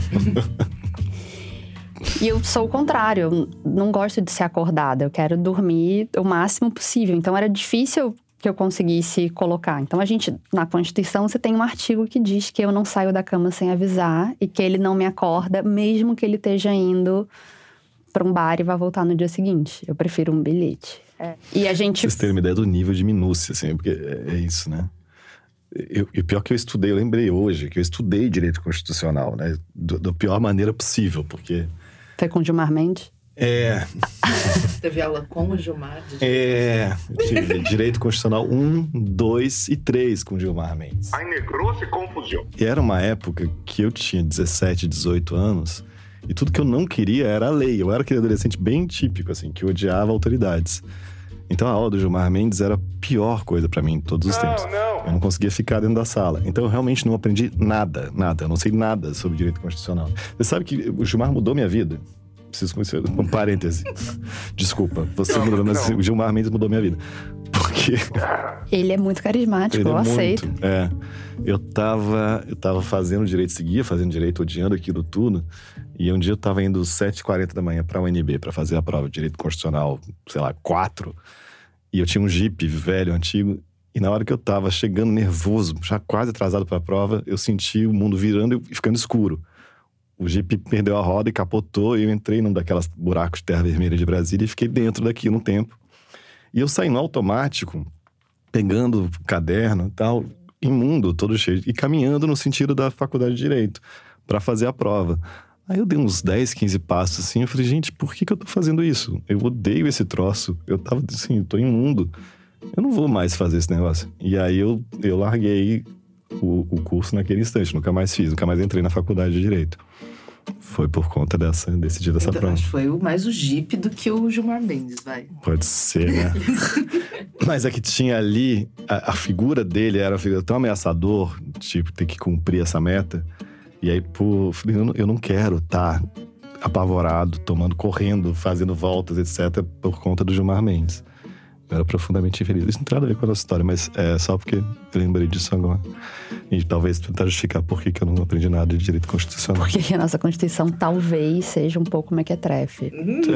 E eu sou o contrário, eu não gosto de ser acordada. Eu quero dormir o máximo possível. Então era difícil que eu conseguisse colocar. Então, na Constituição, você tem um artigo que diz que eu não saio da cama sem avisar e que ele não me acorda, mesmo que ele esteja indo para um bar e vá voltar no dia seguinte. Eu prefiro um bilhete. E a gente... Vocês terem uma ideia do nível de minúcia, assim, porque é isso, né? E o pior que eu estudei, eu lembrei hoje, que eu estudei direito constitucional, né? Da pior maneira possível, porque... Foi com Gilmar Mendes? Teve aula com o Gilmar? Tive direito constitucional 1, 2 e 3 com Gilmar Mendes. Aí negrou-se confusão. E era uma época que eu tinha 17, 18 anos e tudo que eu não queria era a lei. Eu era aquele adolescente bem típico, assim, que odiava autoridades. Então a aula do Gilmar Mendes era a pior coisa pra mim em todos os tempos. Eu não conseguia ficar dentro da sala. Então eu realmente não aprendi nada. Eu não sei nada sobre direito constitucional. Você sabe que o Gilmar mudou minha vida? Preciso conhecer, um parêntese. Desculpa, você mudou, mas o Gilmar Mendes mudou minha vida. Porque... Ele é muito carismático, eu aceito. Eu tava fazendo direito, seguia fazendo direito, odiando aquilo tudo. E um dia eu tava indo às 7h40 da manhã pra UNB, pra fazer a prova de direito constitucional, 4. E eu tinha um Jeep velho, antigo. E na hora que eu tava chegando nervoso, já quase atrasado pra prova, eu senti o mundo virando e ficando escuro. O Jeep perdeu a roda e capotou. E eu entrei num daquelas buracos de terra vermelha de Brasília e fiquei dentro daquilo um tempo. E eu saí no automático, pegando o caderno e tal, imundo, todo cheio. E caminhando no sentido da faculdade de Direito, para fazer a prova. Aí eu dei uns 10, 15 passos assim. Eu falei, gente, por que eu tô fazendo isso? Eu odeio esse troço. Eu tava assim, eu tô imundo. Eu não vou mais fazer esse negócio. E aí eu larguei o curso naquele instante. Nunca mais fiz, nunca mais entrei na faculdade de Direito. Foi por conta desse dia dessa prova. Acho que foi mais o Jeep do que o Gilmar Mendes, vai. Pode ser, né? Mas é que tinha ali, a figura dele era uma figura tão ameaçador, tipo, ter que cumprir essa meta. E aí, eu não quero estar apavorado, correndo, fazendo voltas, etc., por conta do Gilmar Mendes. Eu era profundamente infeliz. Isso não tem nada a ver com a nossa história, mas é só porque eu lembrei disso agora. E talvez tentar justificar por que eu não aprendi nada de direito constitucional. Porque a nossa Constituição talvez seja um pouco mequetrefe.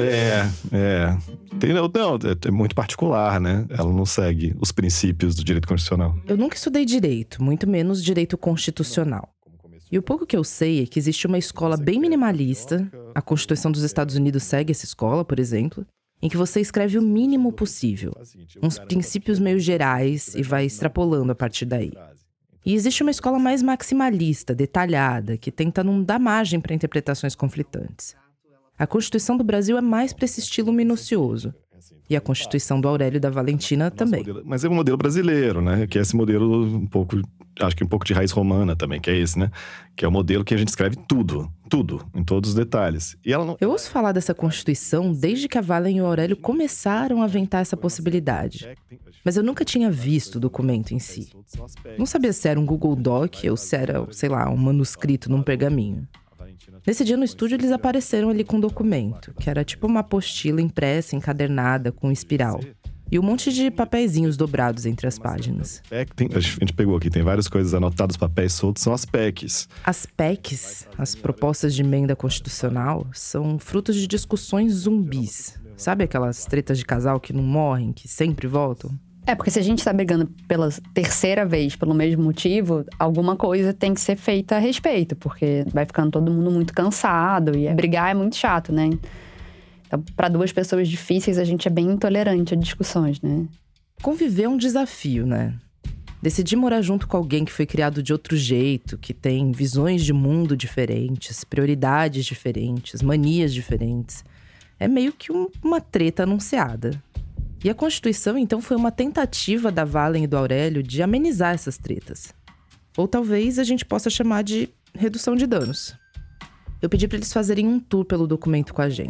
É muito particular, né? Ela não segue os princípios do direito constitucional. Eu nunca estudei direito, muito menos direito constitucional. E o pouco que eu sei é que existe uma escola bem minimalista, a Constituição dos Estados Unidos segue essa escola, por exemplo, em que você escreve o mínimo possível, uns princípios meio gerais e vai extrapolando a partir daí. E existe uma escola mais maximalista, detalhada, que tenta não dar margem para interpretações conflitantes. A Constituição do Brasil é mais para esse estilo minucioso. E a Constituição do Aurélio e da Valentina também. Mas é um modelo brasileiro, né? Que é esse modelo acho que um pouco de raiz romana também, que é esse, né? Que é o modelo que a gente escreve tudo, em todos os detalhes. E ela não... Eu ouço falar dessa Constituição desde que a Valen e o Aurélio começaram a aventar essa possibilidade. Mas eu nunca tinha visto o documento em si. Não sabia se era um Google Doc ou se era, um manuscrito num pergaminho. Nesse dia no estúdio eles apareceram ali com um documento, que era tipo uma apostila impressa, encadernada, com espiral. E um monte de papeizinhos dobrados entre as páginas. A gente pegou aqui, tem várias coisas anotadas, papéis soltos, são as PECs. As PECs, as propostas de emenda constitucional, são frutos de discussões zumbis. Sabe aquelas tretas de casal que não morrem, que sempre voltam? Porque se a gente tá brigando pela terceira vez pelo mesmo motivo, alguma coisa tem que ser feita a respeito, porque vai ficando todo mundo muito cansado e brigar é muito chato, né? Então, para duas pessoas difíceis, a gente é bem intolerante a discussões, né? Conviver é um desafio, né? Decidir morar junto com alguém que foi criado de outro jeito, que tem visões de mundo diferentes, prioridades diferentes, manias diferentes, é meio que uma treta anunciada. E a Constituição, então, foi uma tentativa da Valen e do Aurélio de amenizar essas tretas. Ou talvez a gente possa chamar de redução de danos. Eu pedi para eles fazerem um tour pelo documento com a gente.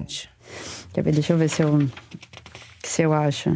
Quer ver? Deixa eu ver se eu acho.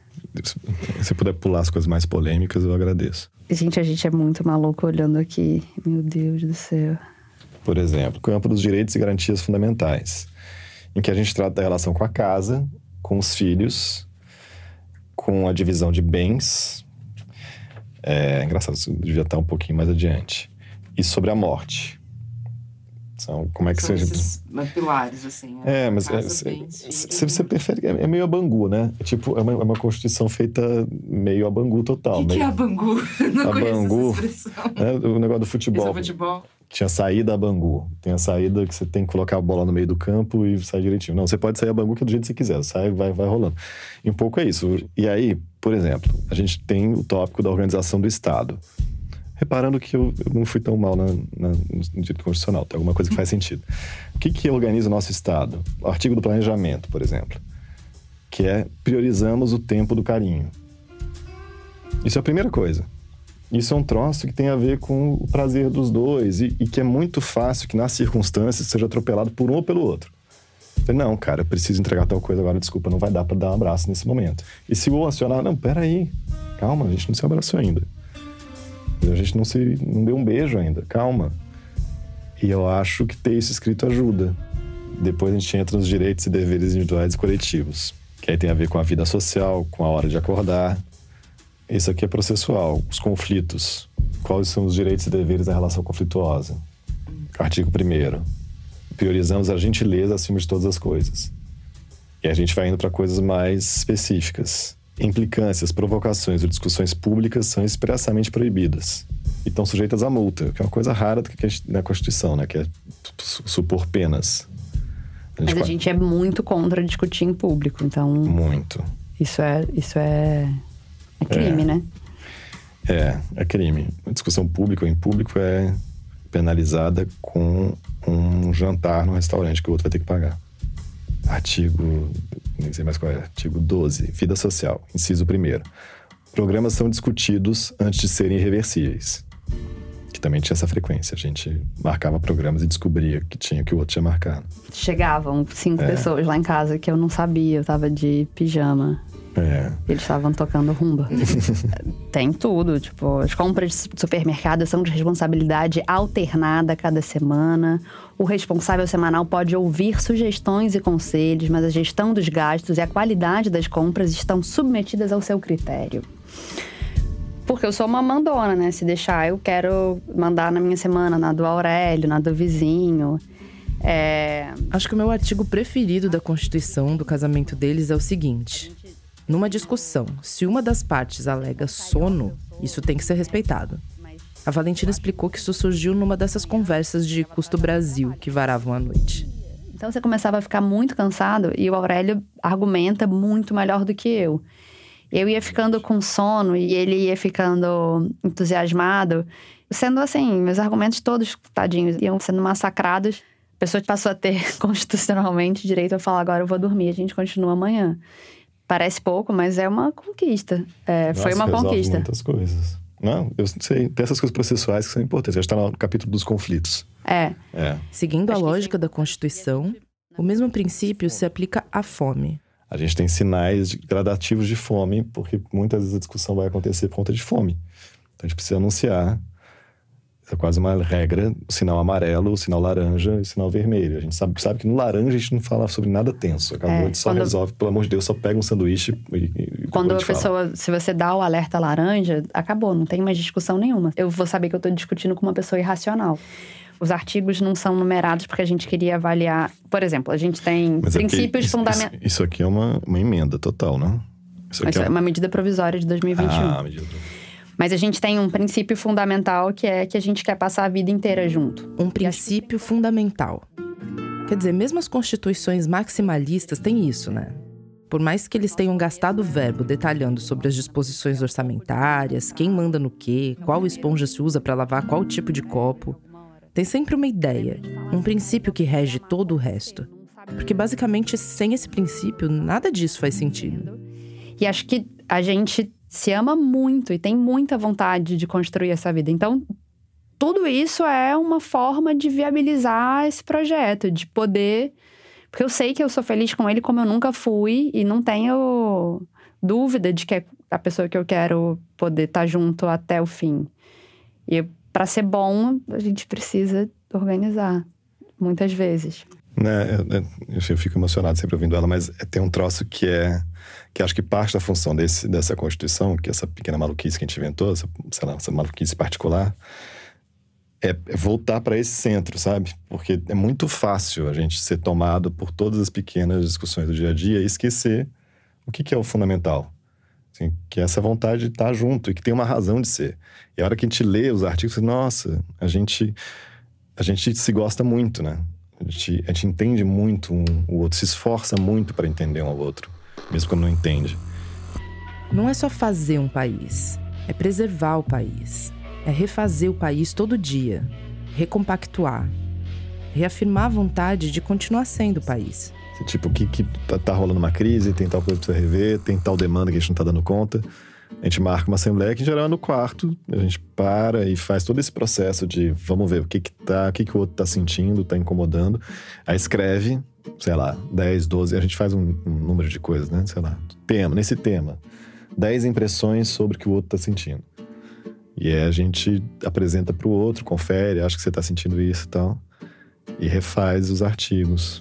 Se puder pular as coisas mais polêmicas, eu agradeço. Gente, a gente é muito maluco olhando aqui. Meu Deus do céu. Por exemplo, campo dos direitos e garantias fundamentais, em que a gente trata da relação com a casa, com os filhos, com a divisão de bens. Engraçado, isso devia estar um pouquinho mais adiante. E sobre a morte. São, como é que são esses pilares, assim. Mas se você prefere, é meio a Bangu, né? Tipo, é uma Constituição feita meio a Bangu total. O que é a Bangu? Não conheço essa expressão. O negócio do futebol. Tinha saída a Bangu. Tem a saída que você tem que colocar a bola no meio do campo e sair direitinho. Não, você pode sair a Bangu que é do jeito que você quiser. Sai, vai rolando. E um pouco é isso. E aí, por exemplo, a gente tem o tópico da organização do Estado. Reparando que eu não fui tão mal no direito constitucional. Tem alguma coisa que faz sentido. O que organiza o nosso Estado? O artigo do planejamento, por exemplo. Que é priorizamos o tempo do carinho. Isso é a primeira coisa. Isso é um troço que tem a ver com o prazer dos dois e que é muito fácil que nas circunstâncias seja atropelado por um ou pelo outro. Não, cara, eu preciso entregar tal coisa agora, desculpa, não vai dar pra dar um abraço nesse momento. E se o acionar, não, peraí, calma, a gente não se abraçou ainda. A gente não deu um beijo ainda, calma. E eu acho que ter isso escrito ajuda. Depois a gente entra nos direitos e deveres individuais e coletivos, que aí tem a ver com a vida social, com a hora de acordar. Isso aqui é processual. Os conflitos. Quais são os direitos e deveres da relação conflituosa? Artigo 1º. Priorizamos a gentileza acima de todas as coisas. E a gente vai indo para coisas mais específicas. Implicâncias, provocações ou discussões públicas são expressamente proibidas. E estão sujeitas a multa, que é uma coisa rara na Constituição, né? Que é supor penas. Mas a gente é muito contra discutir em público, então... Muito. Isso é crime, né? É crime. A discussão pública ou em público é penalizada com um jantar no restaurante que o outro vai ter que pagar. Artigo, nem sei mais qual é, artigo 12, vida social, inciso 1º. Programas são discutidos antes de serem irreversíveis. Que também tinha essa frequência, a gente marcava programas e descobria que o outro tinha marcado. Chegavam 5 pessoas lá em casa que eu não sabia, eu tava de pijama. Eles estavam tocando rumba. Tem tudo, tipo, as compras de supermercado são de responsabilidade alternada a cada semana. O responsável semanal pode ouvir sugestões e conselhos, mas a gestão dos gastos e a qualidade das compras estão submetidas ao seu critério. Porque eu sou uma mandona, né? Se deixar, eu quero mandar na minha semana, na do Aurélio, na do vizinho. Acho que o meu artigo preferido da Constituição, do casamento deles, é o seguinte... Numa discussão, se uma das partes alega sono, isso tem que ser respeitado. A Valentina explicou que isso surgiu numa dessas conversas de custo Brasil que varavam à noite. Então você começava a ficar muito cansado e o Aurélio argumenta muito melhor do que eu. Eu ia ficando com sono e ele ia ficando entusiasmado. Sendo assim, meus argumentos todos, tadinhos, iam sendo massacrados. A pessoa passou a ter constitucionalmente direito a falar, agora eu vou dormir, a gente continua amanhã. Parece pouco, mas é uma conquista. Foi uma conquista. Muitas coisas. Não, eu sei. Tem essas coisas processuais que são importantes. A gente está no capítulo dos conflitos. Seguindo a lógica da Constituição, o mesmo princípio se aplica à fome. A gente tem sinais gradativos de fome, porque muitas vezes a discussão vai acontecer por conta de fome. Então a gente precisa anunciar. É quase uma regra, o sinal amarelo, o sinal laranja e o sinal vermelho. A gente sabe que no laranja a gente não fala sobre nada tenso. Acabou, a gente só resolve, pelo amor de Deus, só pega um sanduíche e quando a pessoa, se você dá o alerta laranja, acabou, não tem mais discussão nenhuma. Eu vou saber que eu tô discutindo com uma pessoa irracional. Os artigos não são numerados porque a gente queria avaliar... Por exemplo, a gente tem princípios fundamentais... Isso aqui é uma emenda total, não? Isso é uma medida provisória de 2021. Medida provisória. Mas a gente tem um princípio fundamental que é que a gente quer passar a vida inteira junto. Um princípio fundamental. Quer dizer, mesmo as constituições maximalistas têm isso, né? Por mais que eles tenham gastado verbo detalhando sobre as disposições orçamentárias, quem manda no quê, qual esponja se usa para lavar qual tipo de copo, tem sempre uma ideia, um princípio que rege todo o resto. Porque basicamente, sem esse princípio, nada disso faz sentido. E acho que a gente se ama muito e tem muita vontade de construir essa vida. Então, tudo isso é uma forma de viabilizar esse projeto, de poder... Porque eu sei que eu sou feliz com ele como eu nunca fui e não tenho dúvida de que é a pessoa que eu quero poder estar junto até o fim. E para ser bom, a gente precisa organizar, muitas vezes. Eu fico emocionado sempre ouvindo ela, mas tem um troço que acho que parte da função dessa Constituição, que essa pequena maluquice que a gente inventou, essa maluquice particular, é voltar para esse centro, sabe? Porque é muito fácil a gente ser tomado por todas as pequenas discussões do dia a dia e esquecer o que é o fundamental. Assim, que é essa vontade de estar junto e que tem uma razão de ser. E a hora que a gente lê os artigos, nossa, a gente se gosta muito, né? A gente entende muito o outro, se esforça muito para entender um ao outro, mesmo quando não entende. Não é só fazer um país, é preservar o país. É refazer o país todo dia, recompactuar, reafirmar a vontade de continuar sendo o país. Tipo, que tá rolando uma crise, tem tal coisa pra você rever, tem tal demanda que a gente não tá dando conta. A gente marca uma assembleia que, em geral, é no quarto. A gente para e faz todo esse processo de vamos ver o que o outro tá sentindo, tá incomodando. Aí escreve, sei lá, 10, 12, a gente faz um número de coisas, né? Sei lá, nesse tema. 10 impressões sobre o que o outro tá sentindo. E aí a gente apresenta pro outro, confere, acha que você tá sentindo isso e tal. E refaz os artigos.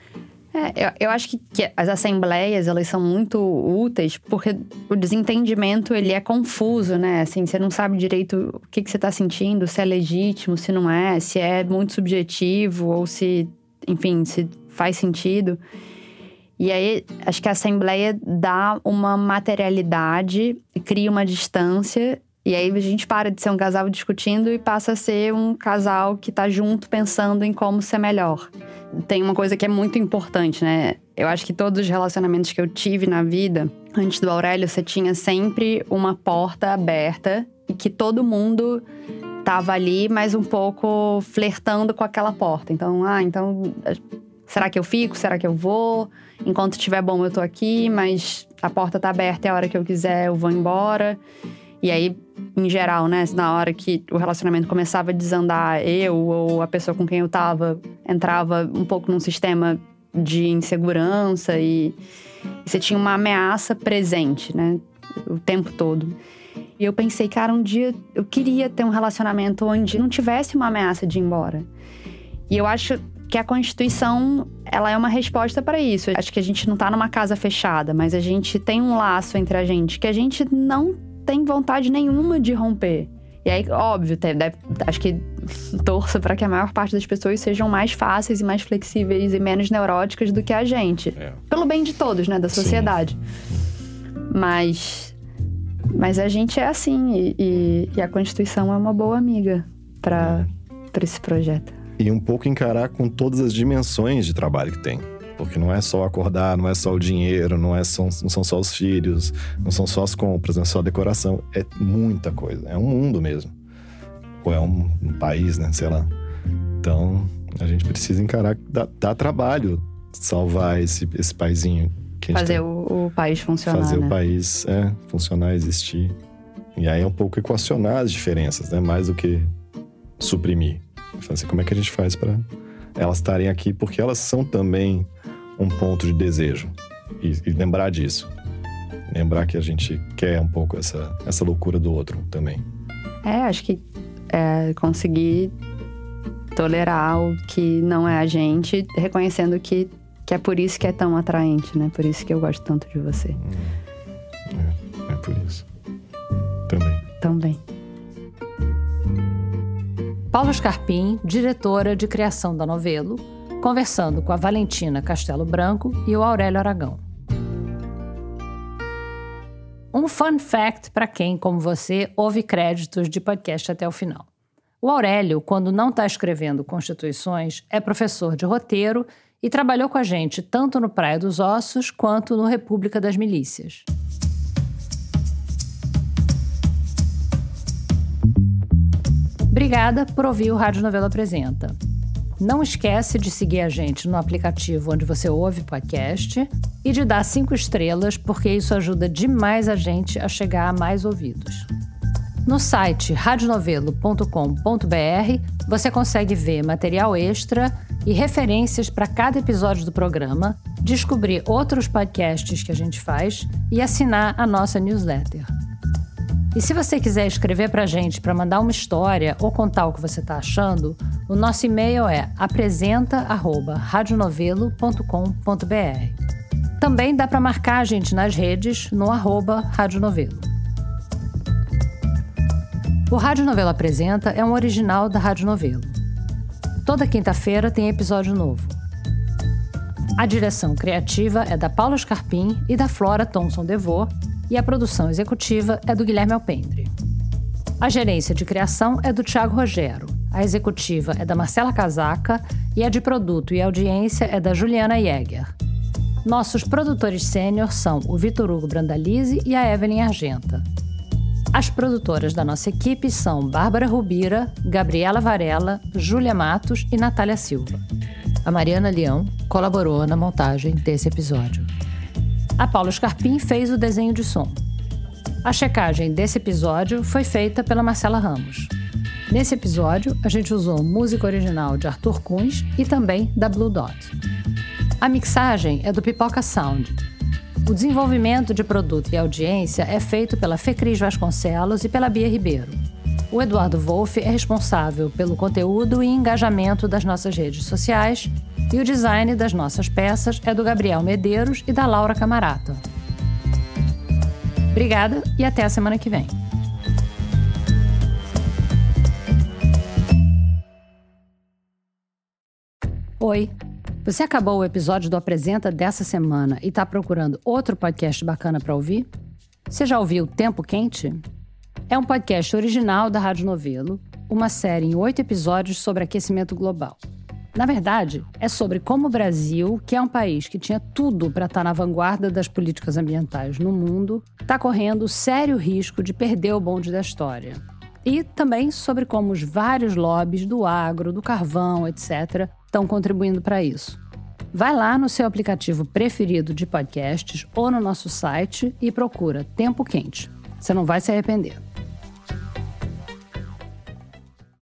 Eu acho que as assembleias, elas são muito úteis porque o desentendimento, ele é confuso, né? Assim, você não sabe direito o que você tá sentindo, se é legítimo, se não é, se é muito subjetivo ou se, enfim, se faz sentido. E aí, acho que a assembleia dá uma materialidade, cria uma distância. E aí a gente para de ser um casal discutindo e passa a ser um casal que tá junto pensando em como ser melhor. Tem uma coisa que é muito importante, né? Eu acho que todos os relacionamentos que eu tive na vida, antes do Aurélio, você tinha sempre uma porta aberta e que todo mundo tava ali, mas um pouco flertando com aquela porta. Então, será que eu fico? Será que eu vou? Enquanto estiver bom, eu tô aqui, mas a porta tá aberta e a hora que eu quiser eu vou embora. E aí, em geral, né, na hora que o relacionamento começava a desandar, eu ou a pessoa com quem eu tava entrava um pouco num sistema de insegurança e você tinha uma ameaça presente, né, o tempo todo. E eu pensei, cara, um dia eu queria ter um relacionamento onde não tivesse uma ameaça de ir embora. E eu acho que a Constituição, ela é uma resposta para isso. Acho que a gente não tá numa casa fechada, mas a gente tem um laço entre a gente que a gente não tem vontade nenhuma de romper. E aí, óbvio, acho que torço para que a maior parte das pessoas sejam mais fáceis e mais flexíveis e menos neuróticas do que a gente. Pelo bem de todos, né? Da sociedade. Mas a gente é assim. E a Constituição é uma boa amiga para esse projeto. E um pouco encarar com todas as dimensões de trabalho que tem. Porque não é só acordar, não é só o dinheiro, não são só os filhos, não são só as compras, não é só a decoração. É muita coisa, é um mundo mesmo. Ou é um país, né, sei lá. Então, a gente precisa encarar, dá trabalho salvar esse paizinho. Que a gente fazer o país funcionar, fazer, né? O país funcionar, existir. E aí é um pouco equacionar as diferenças, né, mais do que suprimir. Assim, como é que a gente faz para elas estarem aqui? Porque elas são também um ponto de desejo. E lembrar disso. Lembrar que a gente quer um pouco essa loucura do outro também. Acho que conseguir tolerar o que não é a gente, reconhecendo que é por isso que é tão atraente, né? Por isso que eu gosto tanto de você. É por isso. Também. Paula Scarpim, diretora de criação da Novelo, conversando com a Valentina Castelo Branco e o Aurélio Aragão. Um fun fact para quem, como você, ouve créditos de podcast até o final. O Aurélio, quando não está escrevendo Constituições, é professor de roteiro e trabalhou com a gente tanto no Praia dos Ossos quanto no República das Milícias. Obrigada por ouvir o Rádio Novelo Apresenta. Não esquece de seguir a gente no aplicativo onde você ouve podcast e de dar 5 estrelas, porque isso ajuda demais a gente a chegar a mais ouvidos. No site radionovelo.com.br você consegue ver material extra e referências para cada episódio do programa, descobrir outros podcasts que a gente faz e assinar a nossa newsletter. E se você quiser escrever para a gente para mandar uma história ou contar o que você está achando, o nosso e-mail é apresenta@radionovelo.com.br. Também dá para marcar a gente nas redes no @radionovelo. O Rádio Novelo Apresenta é um original da Rádio Novelo. Toda quinta-feira tem episódio novo. A direção criativa é da Paula Scarpim e da Flora Thomson-Devô, e a produção executiva é do Guilherme Alpendre. A gerência de criação é do Thiago Rogero, a executiva é da Marcela Casaca e a de produto e audiência é da Juliana Jäger. Nossos produtores sênior são o Vitor Hugo Brandalize e a Evelyn Argenta. As produtoras da nossa equipe são Bárbara Rubira, Gabriela Varela, Júlia Matos e Natália Silva. A Mariana Leão colaborou na montagem desse episódio. A Paula Scarpim fez o desenho de som. A checagem desse episódio foi feita pela Marcela Ramos. Nesse episódio, a gente usou música original de Arthur Kunz e também da Blue Dot. A mixagem é do Pipoca Sound. O desenvolvimento de produto e audiência é feito pela Fecris Vasconcelos e pela Bia Ribeiro. O Eduardo Wolff é responsável pelo conteúdo e engajamento das nossas redes sociais e o design das nossas peças é do Gabriel Medeiros e da Laura Camarata. Obrigada e até a semana que vem. Oi! Você acabou o episódio do Apresenta dessa semana e está procurando outro podcast bacana para ouvir? Você já ouviu Tempo Quente? É um podcast original da Rádio Novelo, uma série em 8 episódios sobre aquecimento global. Na verdade, é sobre como o Brasil, que é um país que tinha tudo para estar na vanguarda das políticas ambientais no mundo, está correndo sério risco de perder o bonde da história. E também sobre como os vários lobbies do agro, do carvão, etc., estão contribuindo para isso. Vai lá no seu aplicativo preferido de podcasts ou no nosso site e procura Tempo Quente. Você não vai se arrepender.